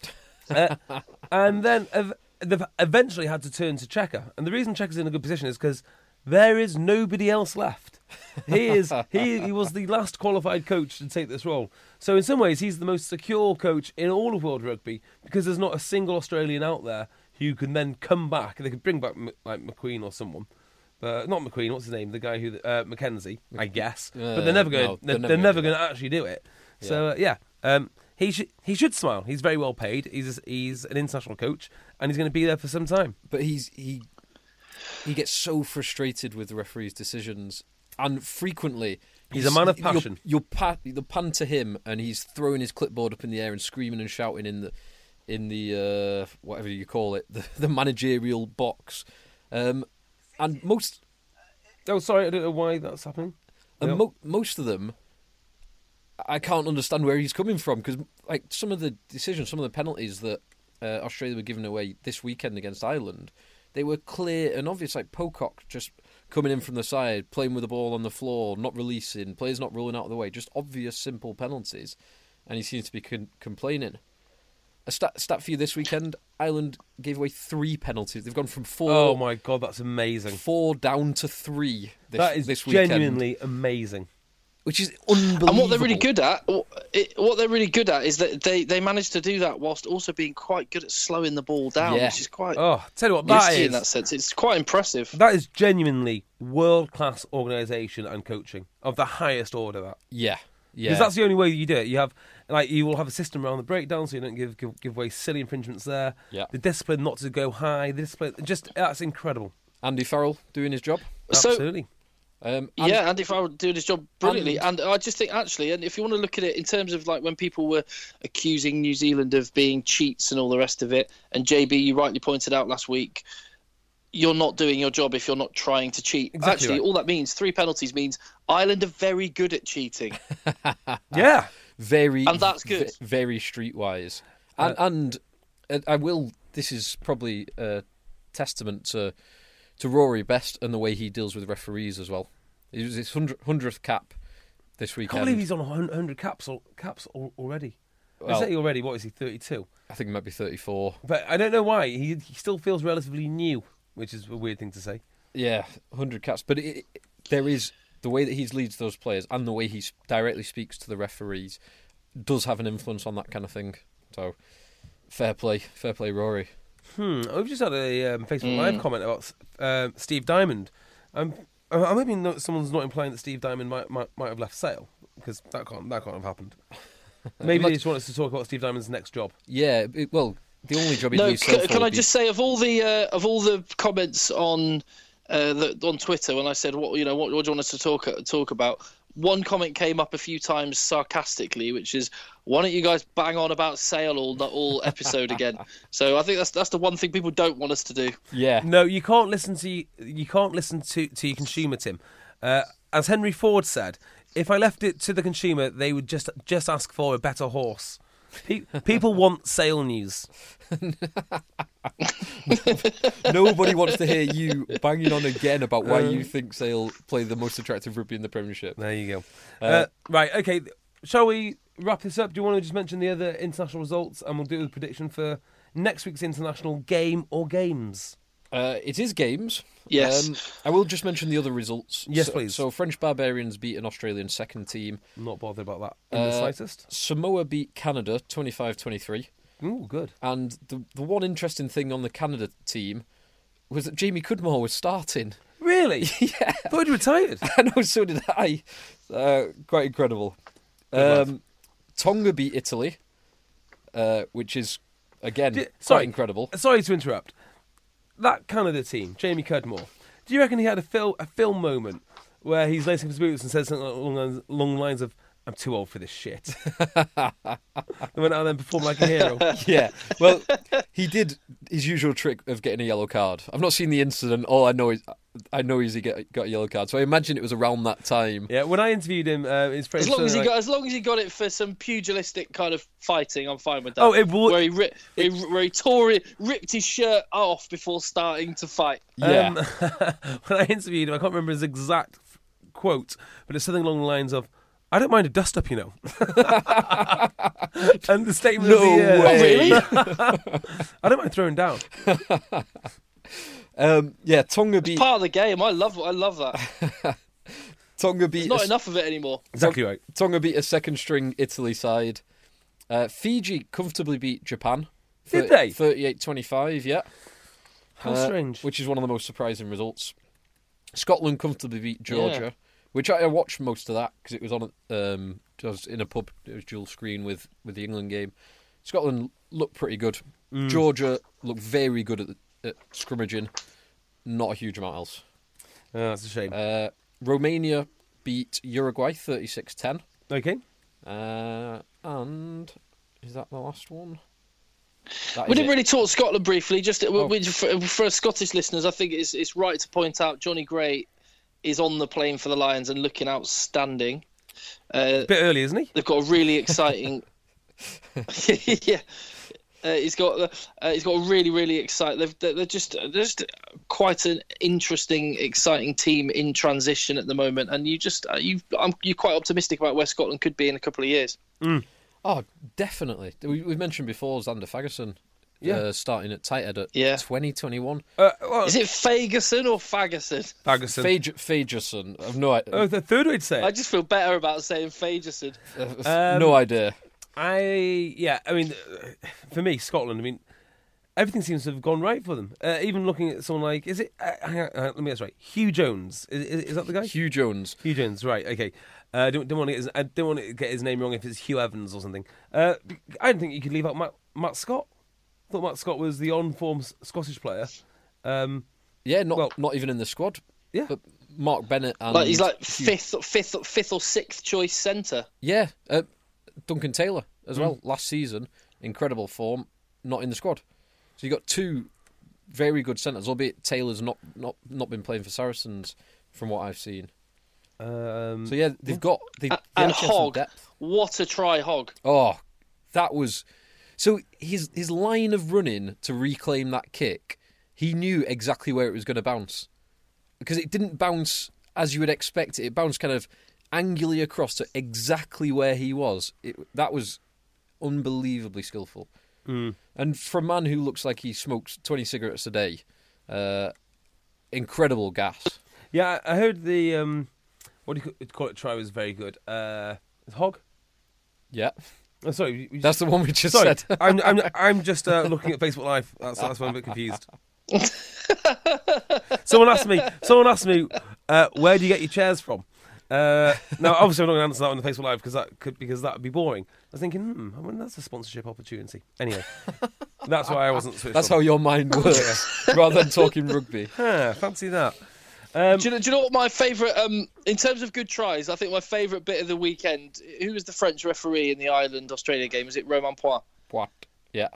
And then they've eventually had to turn to Cheika. And the reason Cheika's in a good position is because there is nobody else left. He was the last qualified coach to take this role. So in some ways, he's the most secure coach in all of world rugby because there's not a single Australian out there who can then come back. They could bring back like McQueen or someone, but not McQueen. What's his name? The guy who Mackenzie, I guess. But they're never going. They're never going to actually do it. Yeah. So he should smile. He's very well paid. He's an international coach, and he's going to be there for some time. But he gets so frustrated with the referee's decisions. And frequently, he's a man of passion. You'll pan to him, and he's throwing his clipboard up in the air and screaming and shouting in the whatever you call it, the managerial box. And most. Oh, sorry, I don't know why that's happening. And most of them I can't understand where he's coming from, because like some of the decisions, some of the penalties that Australia were giving away this weekend against Ireland, they were clear and obvious. Like Pocock just coming in from the side, playing with the ball on the floor, not releasing, players not rolling out of the way, just obvious, simple penalties, and he seems to be complaining. A stat for you this weekend: Ireland gave away 3 penalties. They've gone from 4. Oh my God, that's amazing. 4 down to 3. That is this weekend, genuinely amazing. which is unbelievable. And what they're really good at, is that they managed to do that whilst also being quite good at slowing the ball down, Yeah. which is quite Oh, tell you what, that risky is in that sense. It's quite impressive. that is genuinely world-class organisation and coaching of the highest order. That Yeah, yeah. because that's the only way you do it. You have you will have a system around the breakdown, so you don't give away silly infringements there. Yeah. The discipline not to go high. The discipline that's incredible. Andy Farrell doing his job. So- Absolutely. Yeah, Andy Farrell doing his job brilliantly, and I just think actually, and if you want to look at it in terms of like when people were accusing New Zealand of being cheats and all the rest of it, and JB, you rightly pointed out last week, you're not doing your job if you're not trying to cheat. Exactly Actually, right. all that means 3 penalties means Ireland are very good at cheating. Yeah. Very, And that's good. Very streetwise, and I will. This is probably a testament to Rory Best and the way he deals with referees as well. It was his 100th cap this I weekend. can't believe he's on 100 caps already. Well- Is he already? What is he? 32. I think it might be 34. But I don't know why he still feels relatively new, which is a weird thing to say. Yeah, 100 caps. But there is the way that he leads those players and the way he directly speaks to the referees does have an influence on that kind of thing. So fair play, Rory. We've just had a Facebook Live comment about Steve Diamond. I'm hoping that someone's not implying that Steve Diamond might have left Sale, because that can't have happened. Maybe they just want us to talk about Steve Diamond's next job. Yeah, well, the only job he No, leaves Sale for can I would be- just say of all the comments on Twitter when I said what do you want us to talk about, one comment came up a few times sarcastically, which is, why don't you guys bang on about Sale all episode again? So I think that's the one thing people don't want us to do. Yeah. No, you can't listen to your consumer, Tim. As Henry Ford said, if I left it to the consumer, they would just ask for a better horse. People want Sale news. Nobody wants to hear you banging on again about why you think Sale play the most attractive rugby in the Premiership. There you go. Right, okay. Shall we wrap this up? Do you want to just mention the other international results, and we'll do a prediction for next week's international game or games? It is games. Yes. I will just mention the other results. Yes, So- please. So French Barbarians beat an Australian second team. I'm not bothered about that in the slightest. Samoa beat Canada 25-23. Ooh, good. And the one interesting thing on the Canada team was that Jamie Cudmore was starting. Really? Yeah. I thought he'd retired. I know, so did I. Quite incredible. Good Tonga beat Italy, which is, again, quite Sorry. incredible. Sorry to interrupt. That Canada team, Jamie Cudmore, do you reckon he had a film moment where he's lacing his boots and says something along the lines of, "I'm too old for this shit"? They went out there and performed like a hero. Yeah, well, he did his usual trick of getting a yellow card. I've not seen the incident. All I know is he got a yellow card. So I imagine it was around that time. Yeah, when I interviewed him, his friend As long as he got it for some pugilistic kind of fighting, I'm fine with that. Oh, it would- where he ripped his shirt off before starting to fight. Yeah, when I interviewed him, I can't remember his exact quote, but it's something along the lines of, "I don't mind a dust up, you know." And the statement of no the, way. I don't mind throwing down. Yeah, Tonga beat Part of the game. I love that. Tonga beat Not enough of it anymore. Exactly right. Tonga beat a second string Italy side. Fiji comfortably beat Japan. Did they? 38-25, yeah. How strange. Which is one of the most surprising results. Scotland comfortably beat Georgia, which I watched most of that because it was on. I was in a pub. It was dual screen with the England game. Scotland looked pretty good. Georgia looked very good at scrimmaging. Not a huge amount else. Oh, that's a shame. Romania beat Uruguay 36-10. Okay. And is that the last one? We didn't really talk Scotland briefly. Just for Scottish listeners, I think it's right to point out Johnny Gray is on the plane for the Lions and looking outstanding. A bit early, isn't he? They've got a really exciting. Yeah. He's got a really, really exciting. They're just quite an interesting, exciting team in transition at the moment, and you're quite optimistic about where Scotland could be in a couple of years. Oh, definitely. We've mentioned before Xander Fagerson starting at tight head at 2021. Is it Fagerson or Fagerson? Fagerson. I've no idea. Oh, the third way to say it. I just feel better about saying Fagerson. No idea. I mean, for me, Scotland, I mean, everything seems to have gone right for them. Even looking at someone like, is it, let me guess right, Hugh Jones. Is that the guy? Hugh Jones. Hugh Jones, right, okay. I don't want to get his name wrong if it's Hugh Evans or something. I didn't think you could leave out Matt Scott. I thought Matt Scott was the on-form Scottish player. Not even in the squad. Yeah. But Mark Bennett and... He's like fifth or sixth choice centre. Yeah. Duncan Taylor as well, last season. Incredible form, not in the squad. So you got two very good centres, albeit Taylor's not been playing for Saracens from what I've seen. So yeah, they've and Hogg. Depth. What a try, Hogg! Oh, that was so his line of running to reclaim that kick. He knew exactly where it was going to bounce because it didn't bounce as you would expect it. It bounced kind of angularly across to exactly where he was. That was unbelievably skillful. And for a man who looks like he smokes 20 cigarettes a day, incredible gas. Yeah, I heard the what do you call it? Try was very good. Hogg. Yeah. Oh, sorry, that's the one we just said. I'm just looking at Facebook Live. That's why I'm a bit confused. Someone asked me, where do you get your chairs from? Now, obviously, I'm not going to answer that on the Facebook Live because that would be boring. I was thinking, I wonder that's a sponsorship opportunity. Anyway, that's why I wasn't switched. That's how your mind works, rather than talking rugby. Fancy that. Do you know what my favourite, in terms of good tries, I think my favourite bit of the weekend, who was the French referee in the Ireland-Australia game? Was it Romain Poit? Poit, yeah.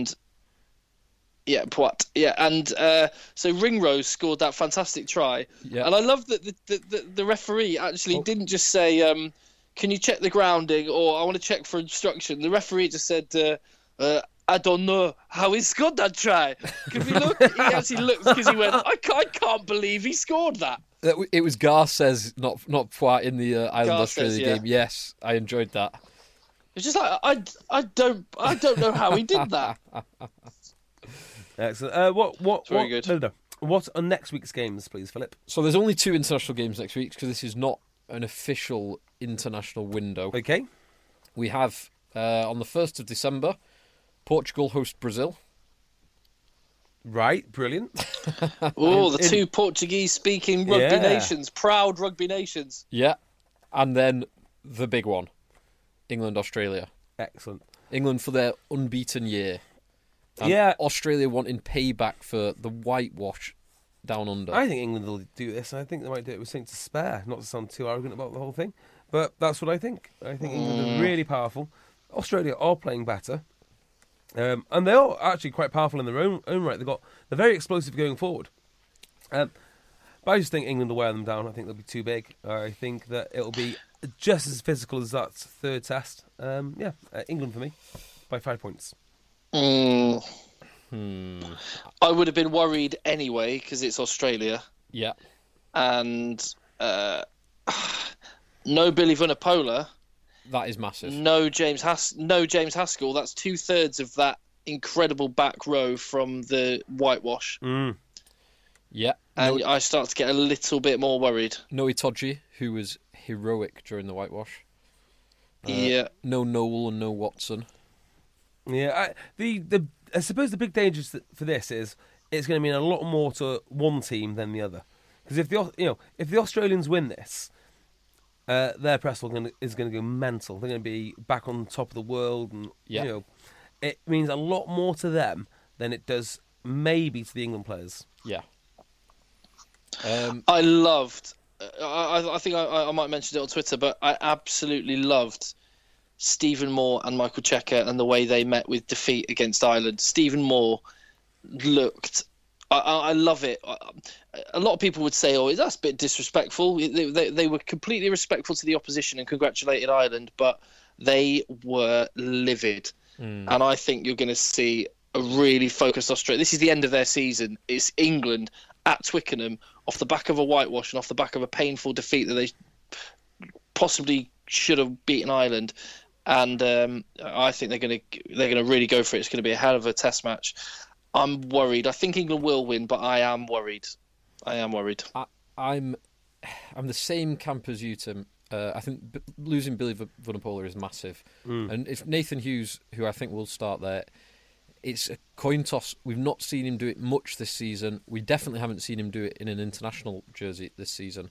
Poit. Yeah, and so Ringrose scored that fantastic try. Yeah. And I love that the referee actually didn't just say, can you check the grounding, or I want to check for instruction. The referee just said, I don't know how he scored that try. Can we look? He actually looked because he went, I can't believe he scored that. It was Garces, not Poit in the Ireland-Australia game. Yes, I enjoyed that. It's just like I don't know how he did that. Excellent. Very good. What are next week's games, please, Philip? So there's only 2 international games next week because this is not an official international window. Okay. We have on the 1st of December, Portugal host Brazil. Right, brilliant. The 2 Portuguese-speaking rugby nations, proud rugby nations. Yeah, and then the big one, England-Australia. Excellent. England for their unbeaten year. And Australia wanting payback for the whitewash down under. I think England will do this. I think they might do it with something to spare, not to sound too arrogant about the whole thing. But that's what I think. I think England are really powerful. Australia are playing better. And they are actually quite powerful in their own right. They're very explosive going forward. But I just think England will wear them down. I think they'll be too big. I think that it'll be just as physical as that third test. England for me by 5 points. I would have been worried anyway because it's Australia. Yeah. And no Billy Vunipola. That is massive. No James Haskell. That's 2/3 of that incredible back row from the whitewash. Yeah. And I start to get a little bit more worried. No Itoje, who was heroic during the whitewash. No Noel and no Watson. Yeah. I suppose the big danger for this is it's going to mean a lot more to one team than the other. Because if the Australians win this, their press is going to go mental. They're going to be back on top of the world, and it means a lot more to them than it does maybe to the England players. Yeah. I loved. I think I might mention it on Twitter, but I absolutely loved Stephen Moore and Michael Cheika and the way they met with defeat against Ireland. Stephen Moore looked I love it. A lot of people would say, "Oh, that's a bit disrespectful." They were completely respectful to the opposition and congratulated Ireland, but they were livid. And I think you're going to see a really focused Australia. This is the end of their season. It's England at Twickenham off the back of a whitewash and off the back of a painful defeat that they possibly should have beaten Ireland. And I think they're going to really go for it. It's going to be a hell of a test match. I'm worried. I think England will win, but I am worried. I'm the same camp as you, Tim. I think losing Billy Vunipola is massive. And if Nathan Hughes, who I think will start there, it's a coin toss. We've not seen him do it much this season. We definitely haven't seen him do it in an international jersey this season.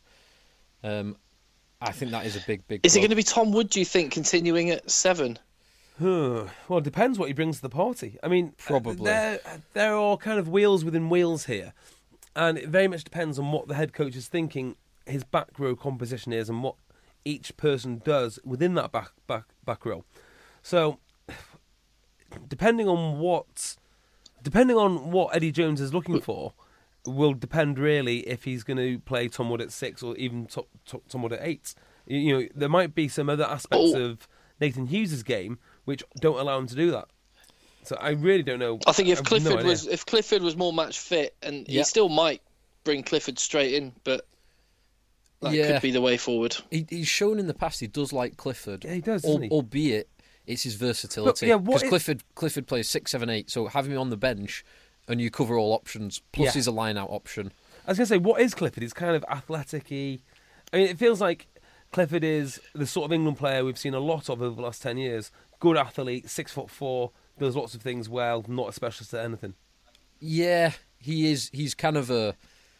I think that is a big Is it going to be Tom Wood, do you think, continuing at 7? Well, it depends what he brings to the party. I mean, Probably. There are kind of wheels within wheels here. And it very much depends on what the head coach is thinking his back row composition is and what each person does within that back row. So, depending on what Eddie Jones is looking for, will depend really if he's going to play Tom Wood at 6 or even Tom Wood at 8. You know, there might be some other aspects of Nathan Hughes' game which don't allow him to do that. So I really don't know. I think if Clifford was more match fit, and he still might bring Clifford straight in, but that could be the way forward. He's shown in the past he does like Clifford. Yeah, he does, doesn't he? Albeit it's his versatility. Because Clifford plays 6, 7, 8, so having him on the bench and you cover all options, plus he's a line-out option. I was going to say, what is Clifford? He's kind of athletic-y. I mean, it feels like Clifford is the sort of England player we've seen a lot of over the last 10 years. Good athlete, 6'4", does lots of things well, not a specialist at anything. Yeah, he is. He's kind of a...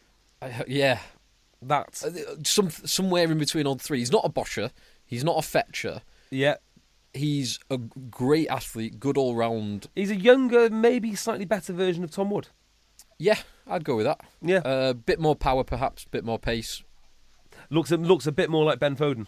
That's somewhere in between all three. He's not a bosher. He's not a fetcher. Yeah. He's a great athlete, good all-round. He's a younger, maybe slightly better version of Tom Wood. Yeah, I'd go with that. Yeah. A bit more power, perhaps, bit more pace. Looks a bit more like Ben Foden.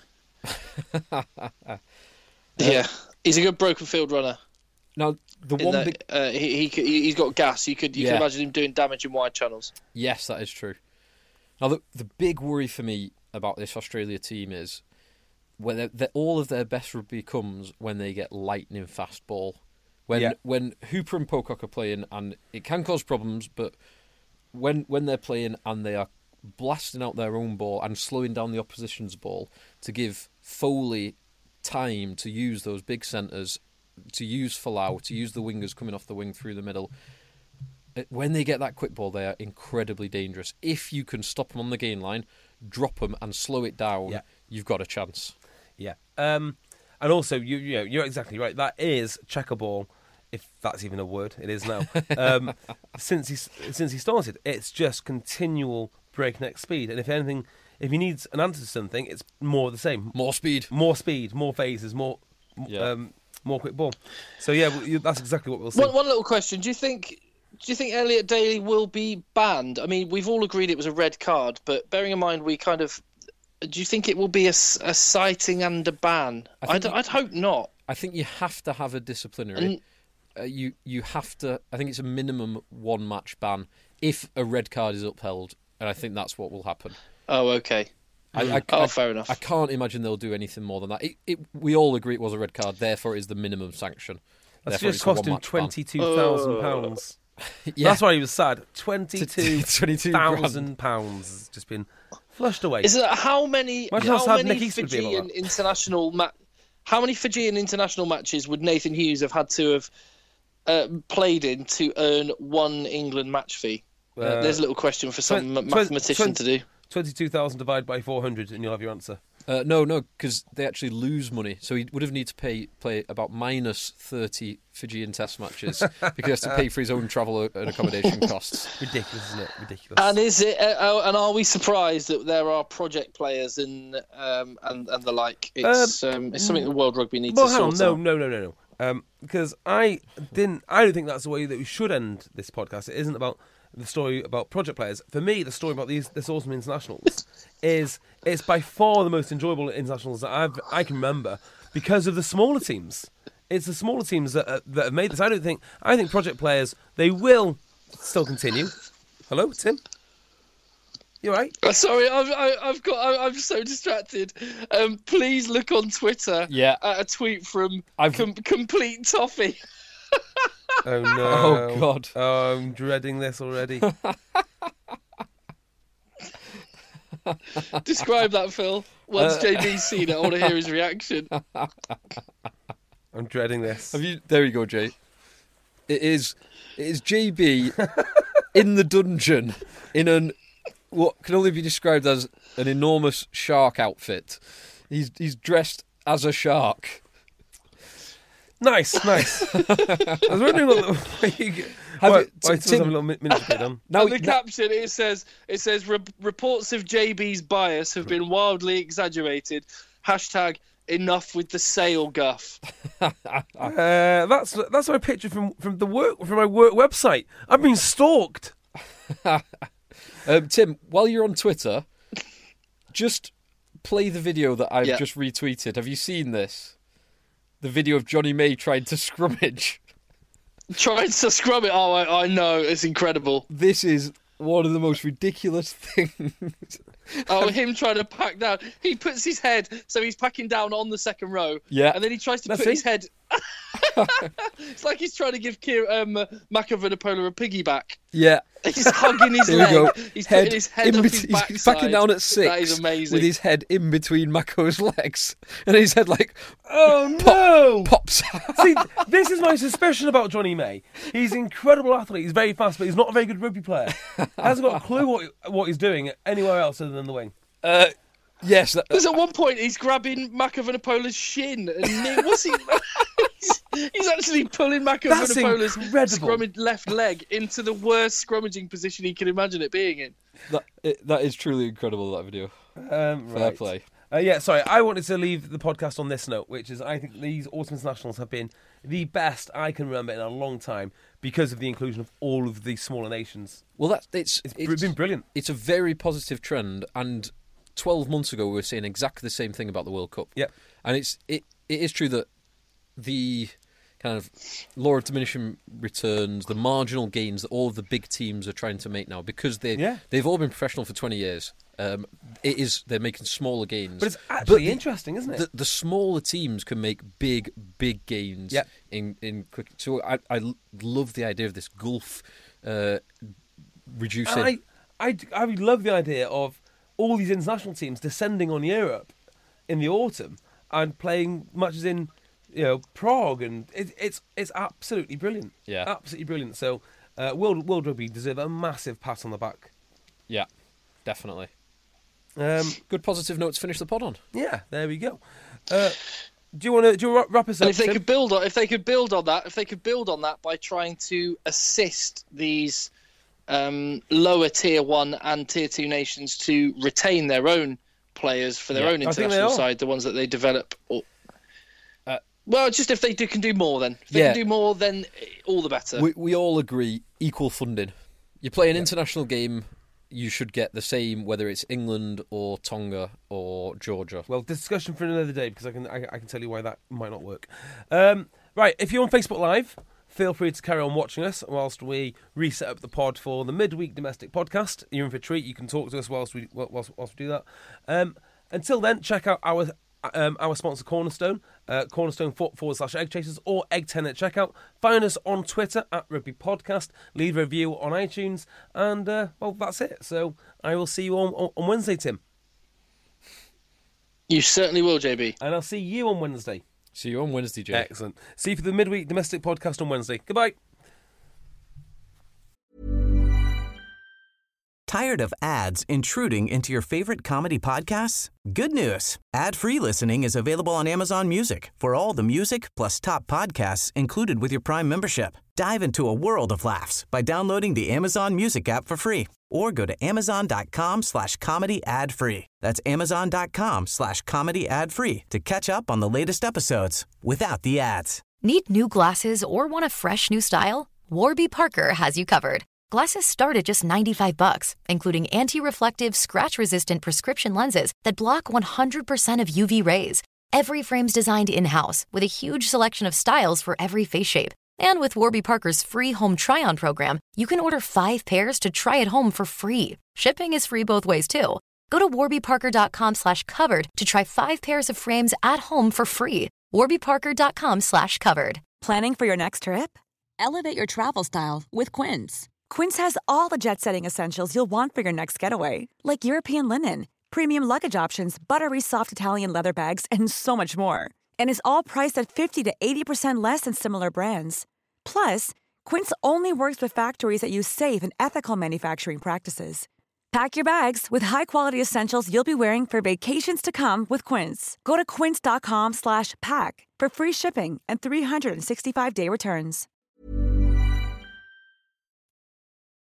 Yeah, he's a good broken field runner. Now, he's got gas. You can imagine him doing damage in wide channels. Yes, that is true. Now, the big worry for me about this Australia team is when all of their best rugby comes when they get lightning fast ball. When Hooper and Pocock are playing, and it can cause problems, but when they're playing and they are blasting out their own ball and slowing down the opposition's ball to give Foley time to use those big centres, to use Folau, to use the wingers coming off the wing through the middle. When they get that quick ball, they are incredibly dangerous. If you can stop them on the gain line, drop them and slow it down, you've got a chance. Yeah. And also, you're exactly right. That is checker ball, if that's even a word. It is now. Since he started, it's just continual breakneck speed. And if anything, if he needs an answer to something, it's more of the same. More speed, more phases, more quick ball. So that's exactly what we'll see. One little question: Do you think Elliot Daly will be banned? I mean, we've all agreed it was a red card, but bearing in mind do you think it will be a citing and a ban? I'd hope not. I think you have to have a disciplinary. You have to. I think it's a minimum 1 match ban if a red card is upheld, and I think that's what will happen. Oh, okay. Fair enough. I can't imagine they'll do anything more than that. We all agree it was a red card, therefore it is the minimum sanction. That's just cost him £22,000. That's why he was sad. £22,000 has just been flushed away. Is it how many Fijian international matches would Nathan Hughes have had to have played in to earn 1 England match fee? There's a little question for some mathematician to do. 22,000 divided by 400 and you'll have your answer. No, because they actually lose money. So he would have need to play about minus 30 Fijian test matches because he has to pay for his own travel and accommodation costs. Ridiculous, isn't it? Ridiculous. And is it? And are we surprised that there are project players and the like? It's something the World Rugby needs to sort out. No. Because I don't think that's the way that we should end this podcast. It isn't about the story about project players. For me, the story about this awesome internationals it's by far the most enjoyable internationals that I can remember because of the smaller teams. It's the smaller teams that have made this. I think project players, they will still continue, Hello, Tim? You all right? Sorry, I'm so distracted. Please look on Twitter at a tweet from Complete Toffee. Oh, no. Oh, God. Oh, I'm dreading this already. Describe that, Phil. Once JB's seen it, I want to hear his reaction. I'm dreading this. There you go, Jay. It is JB in the dungeon in what can only be described as an enormous shark outfit. He's dressed as a shark. Nice. I was wondering what you have a little miniature done. Now, the caption it says reports of JB's bias have been wildly exaggerated. # enough with the sail guff. That's my picture from my work website. I've been stalked. Tim, while you're on Twitter, just play the video that I've just retweeted. Have you seen this? The video of Johnny May trying to scrummage. Trying to scrum it? Oh, I know. It's incredible. This is one of the most ridiculous things. Oh, him trying to pack down. He puts his head, so he's packing down on the second row. Yeah. And then he tries to put his head... It's like he's trying to give Mako Vunipola a piggyback. Yeah. He's hugging his leg. He's putting his head up his backside. He's backing down at 6. That is amazing. With his head in between Mako's legs. And his head pops out. See, this is my suspicion about Johnny May. He's an incredible athlete. He's very fast, but he's not a very good rugby player. Hasn't got a clue what he's doing anywhere else other than the wing. Yes. Because at one point he's grabbing Mako Vunipola's shin. And what's he... He's actually pulling Mako Vunipola's scrummaged left leg into the worst scrummaging position he can imagine it being in. That is truly incredible, that video. Fair play. Sorry, I wanted to leave the podcast on this note, which is I think these autumn internationals have been the best I can remember in a long time because of the inclusion of all of these smaller nations. Well, it's been brilliant. It's a very positive trend, and 12 months ago we were saying exactly the same thing about the World Cup. Yeah, and it is true that the kind of law of diminishing returns, the marginal gains that all of the big teams are trying to make now, because they've all been professional for 20 years. They're making smaller gains. But it's actually interesting, isn't it? The smaller teams can make big gains in cricket. So I love the idea of this gulf reducing. I would love the idea of all these international teams descending on Europe in the autumn and playing matches in Prague, and it's absolutely brilliant. Yeah, absolutely brilliant. So World Rugby deserve a massive pat on the back. Yeah, definitely. Good positive note to finish the pod on. Yeah, there we go. Do you want to wrap us up? And if they could build on that by trying to assist these lower tier 1 and tier 2 nations to retain their own players for their own international side, the ones that they develop. Well, just if they can do more, then. If they can do more, then all the better. We all agree, equal funding. You play an international game, you should get the same, whether it's England or Tonga or Georgia. Well, discussion for another day, because I can tell you why that might not work. Right, if you're on Facebook Live, feel free to carry on watching us whilst we reset up the pod for the midweek domestic podcast. You're in for a treat. You can talk to us whilst we do that. Until then, check out our sponsor Cornerstone, Cornerstone/Egg Chasers or Egg 10 at checkout. Find us on Twitter at Rugby Podcast. Leave a review on iTunes, and that's it. So I will see you on Wednesday, Tim. You certainly will, JB. And I'll see you on Wednesday. See you on Wednesday, Jay. Excellent. See you for the midweek domestic podcast on Wednesday. Goodbye. Tired of ads intruding into your favorite comedy podcasts? Good news. Ad-free listening is available on Amazon Music for all the music plus top podcasts included with your Prime membership. Dive into a world of laughs by downloading the Amazon Music app for free or go to amazon.com/comedy ad-free. That's amazon.com/comedy ad-free to catch up on the latest episodes without the ads. Need new glasses or want a fresh new style? Warby Parker has you covered. Glasses start at just $95, including anti-reflective, scratch-resistant prescription lenses that block 100% of UV rays. Every frame's designed in-house with a huge selection of styles for every face shape. And with Warby Parker's free home try-on program, you can order 5 pairs to try at home for free. Shipping is free both ways, too. Go to warbyparker.com/covered to try 5 pairs of frames at home for free. warbyparker.com/covered. Planning for your next trip? Elevate your travel style with Quince. Quince has all the jet-setting essentials you'll want for your next getaway, like European linen, premium luggage options, buttery soft Italian leather bags, and so much more. And is all priced at 50 to 80% less than similar brands. Plus, Quince only works with factories that use safe and ethical manufacturing practices. Pack your bags with high-quality essentials you'll be wearing for vacations to come with Quince. Go to quince.com/pack for free shipping and 365-day returns.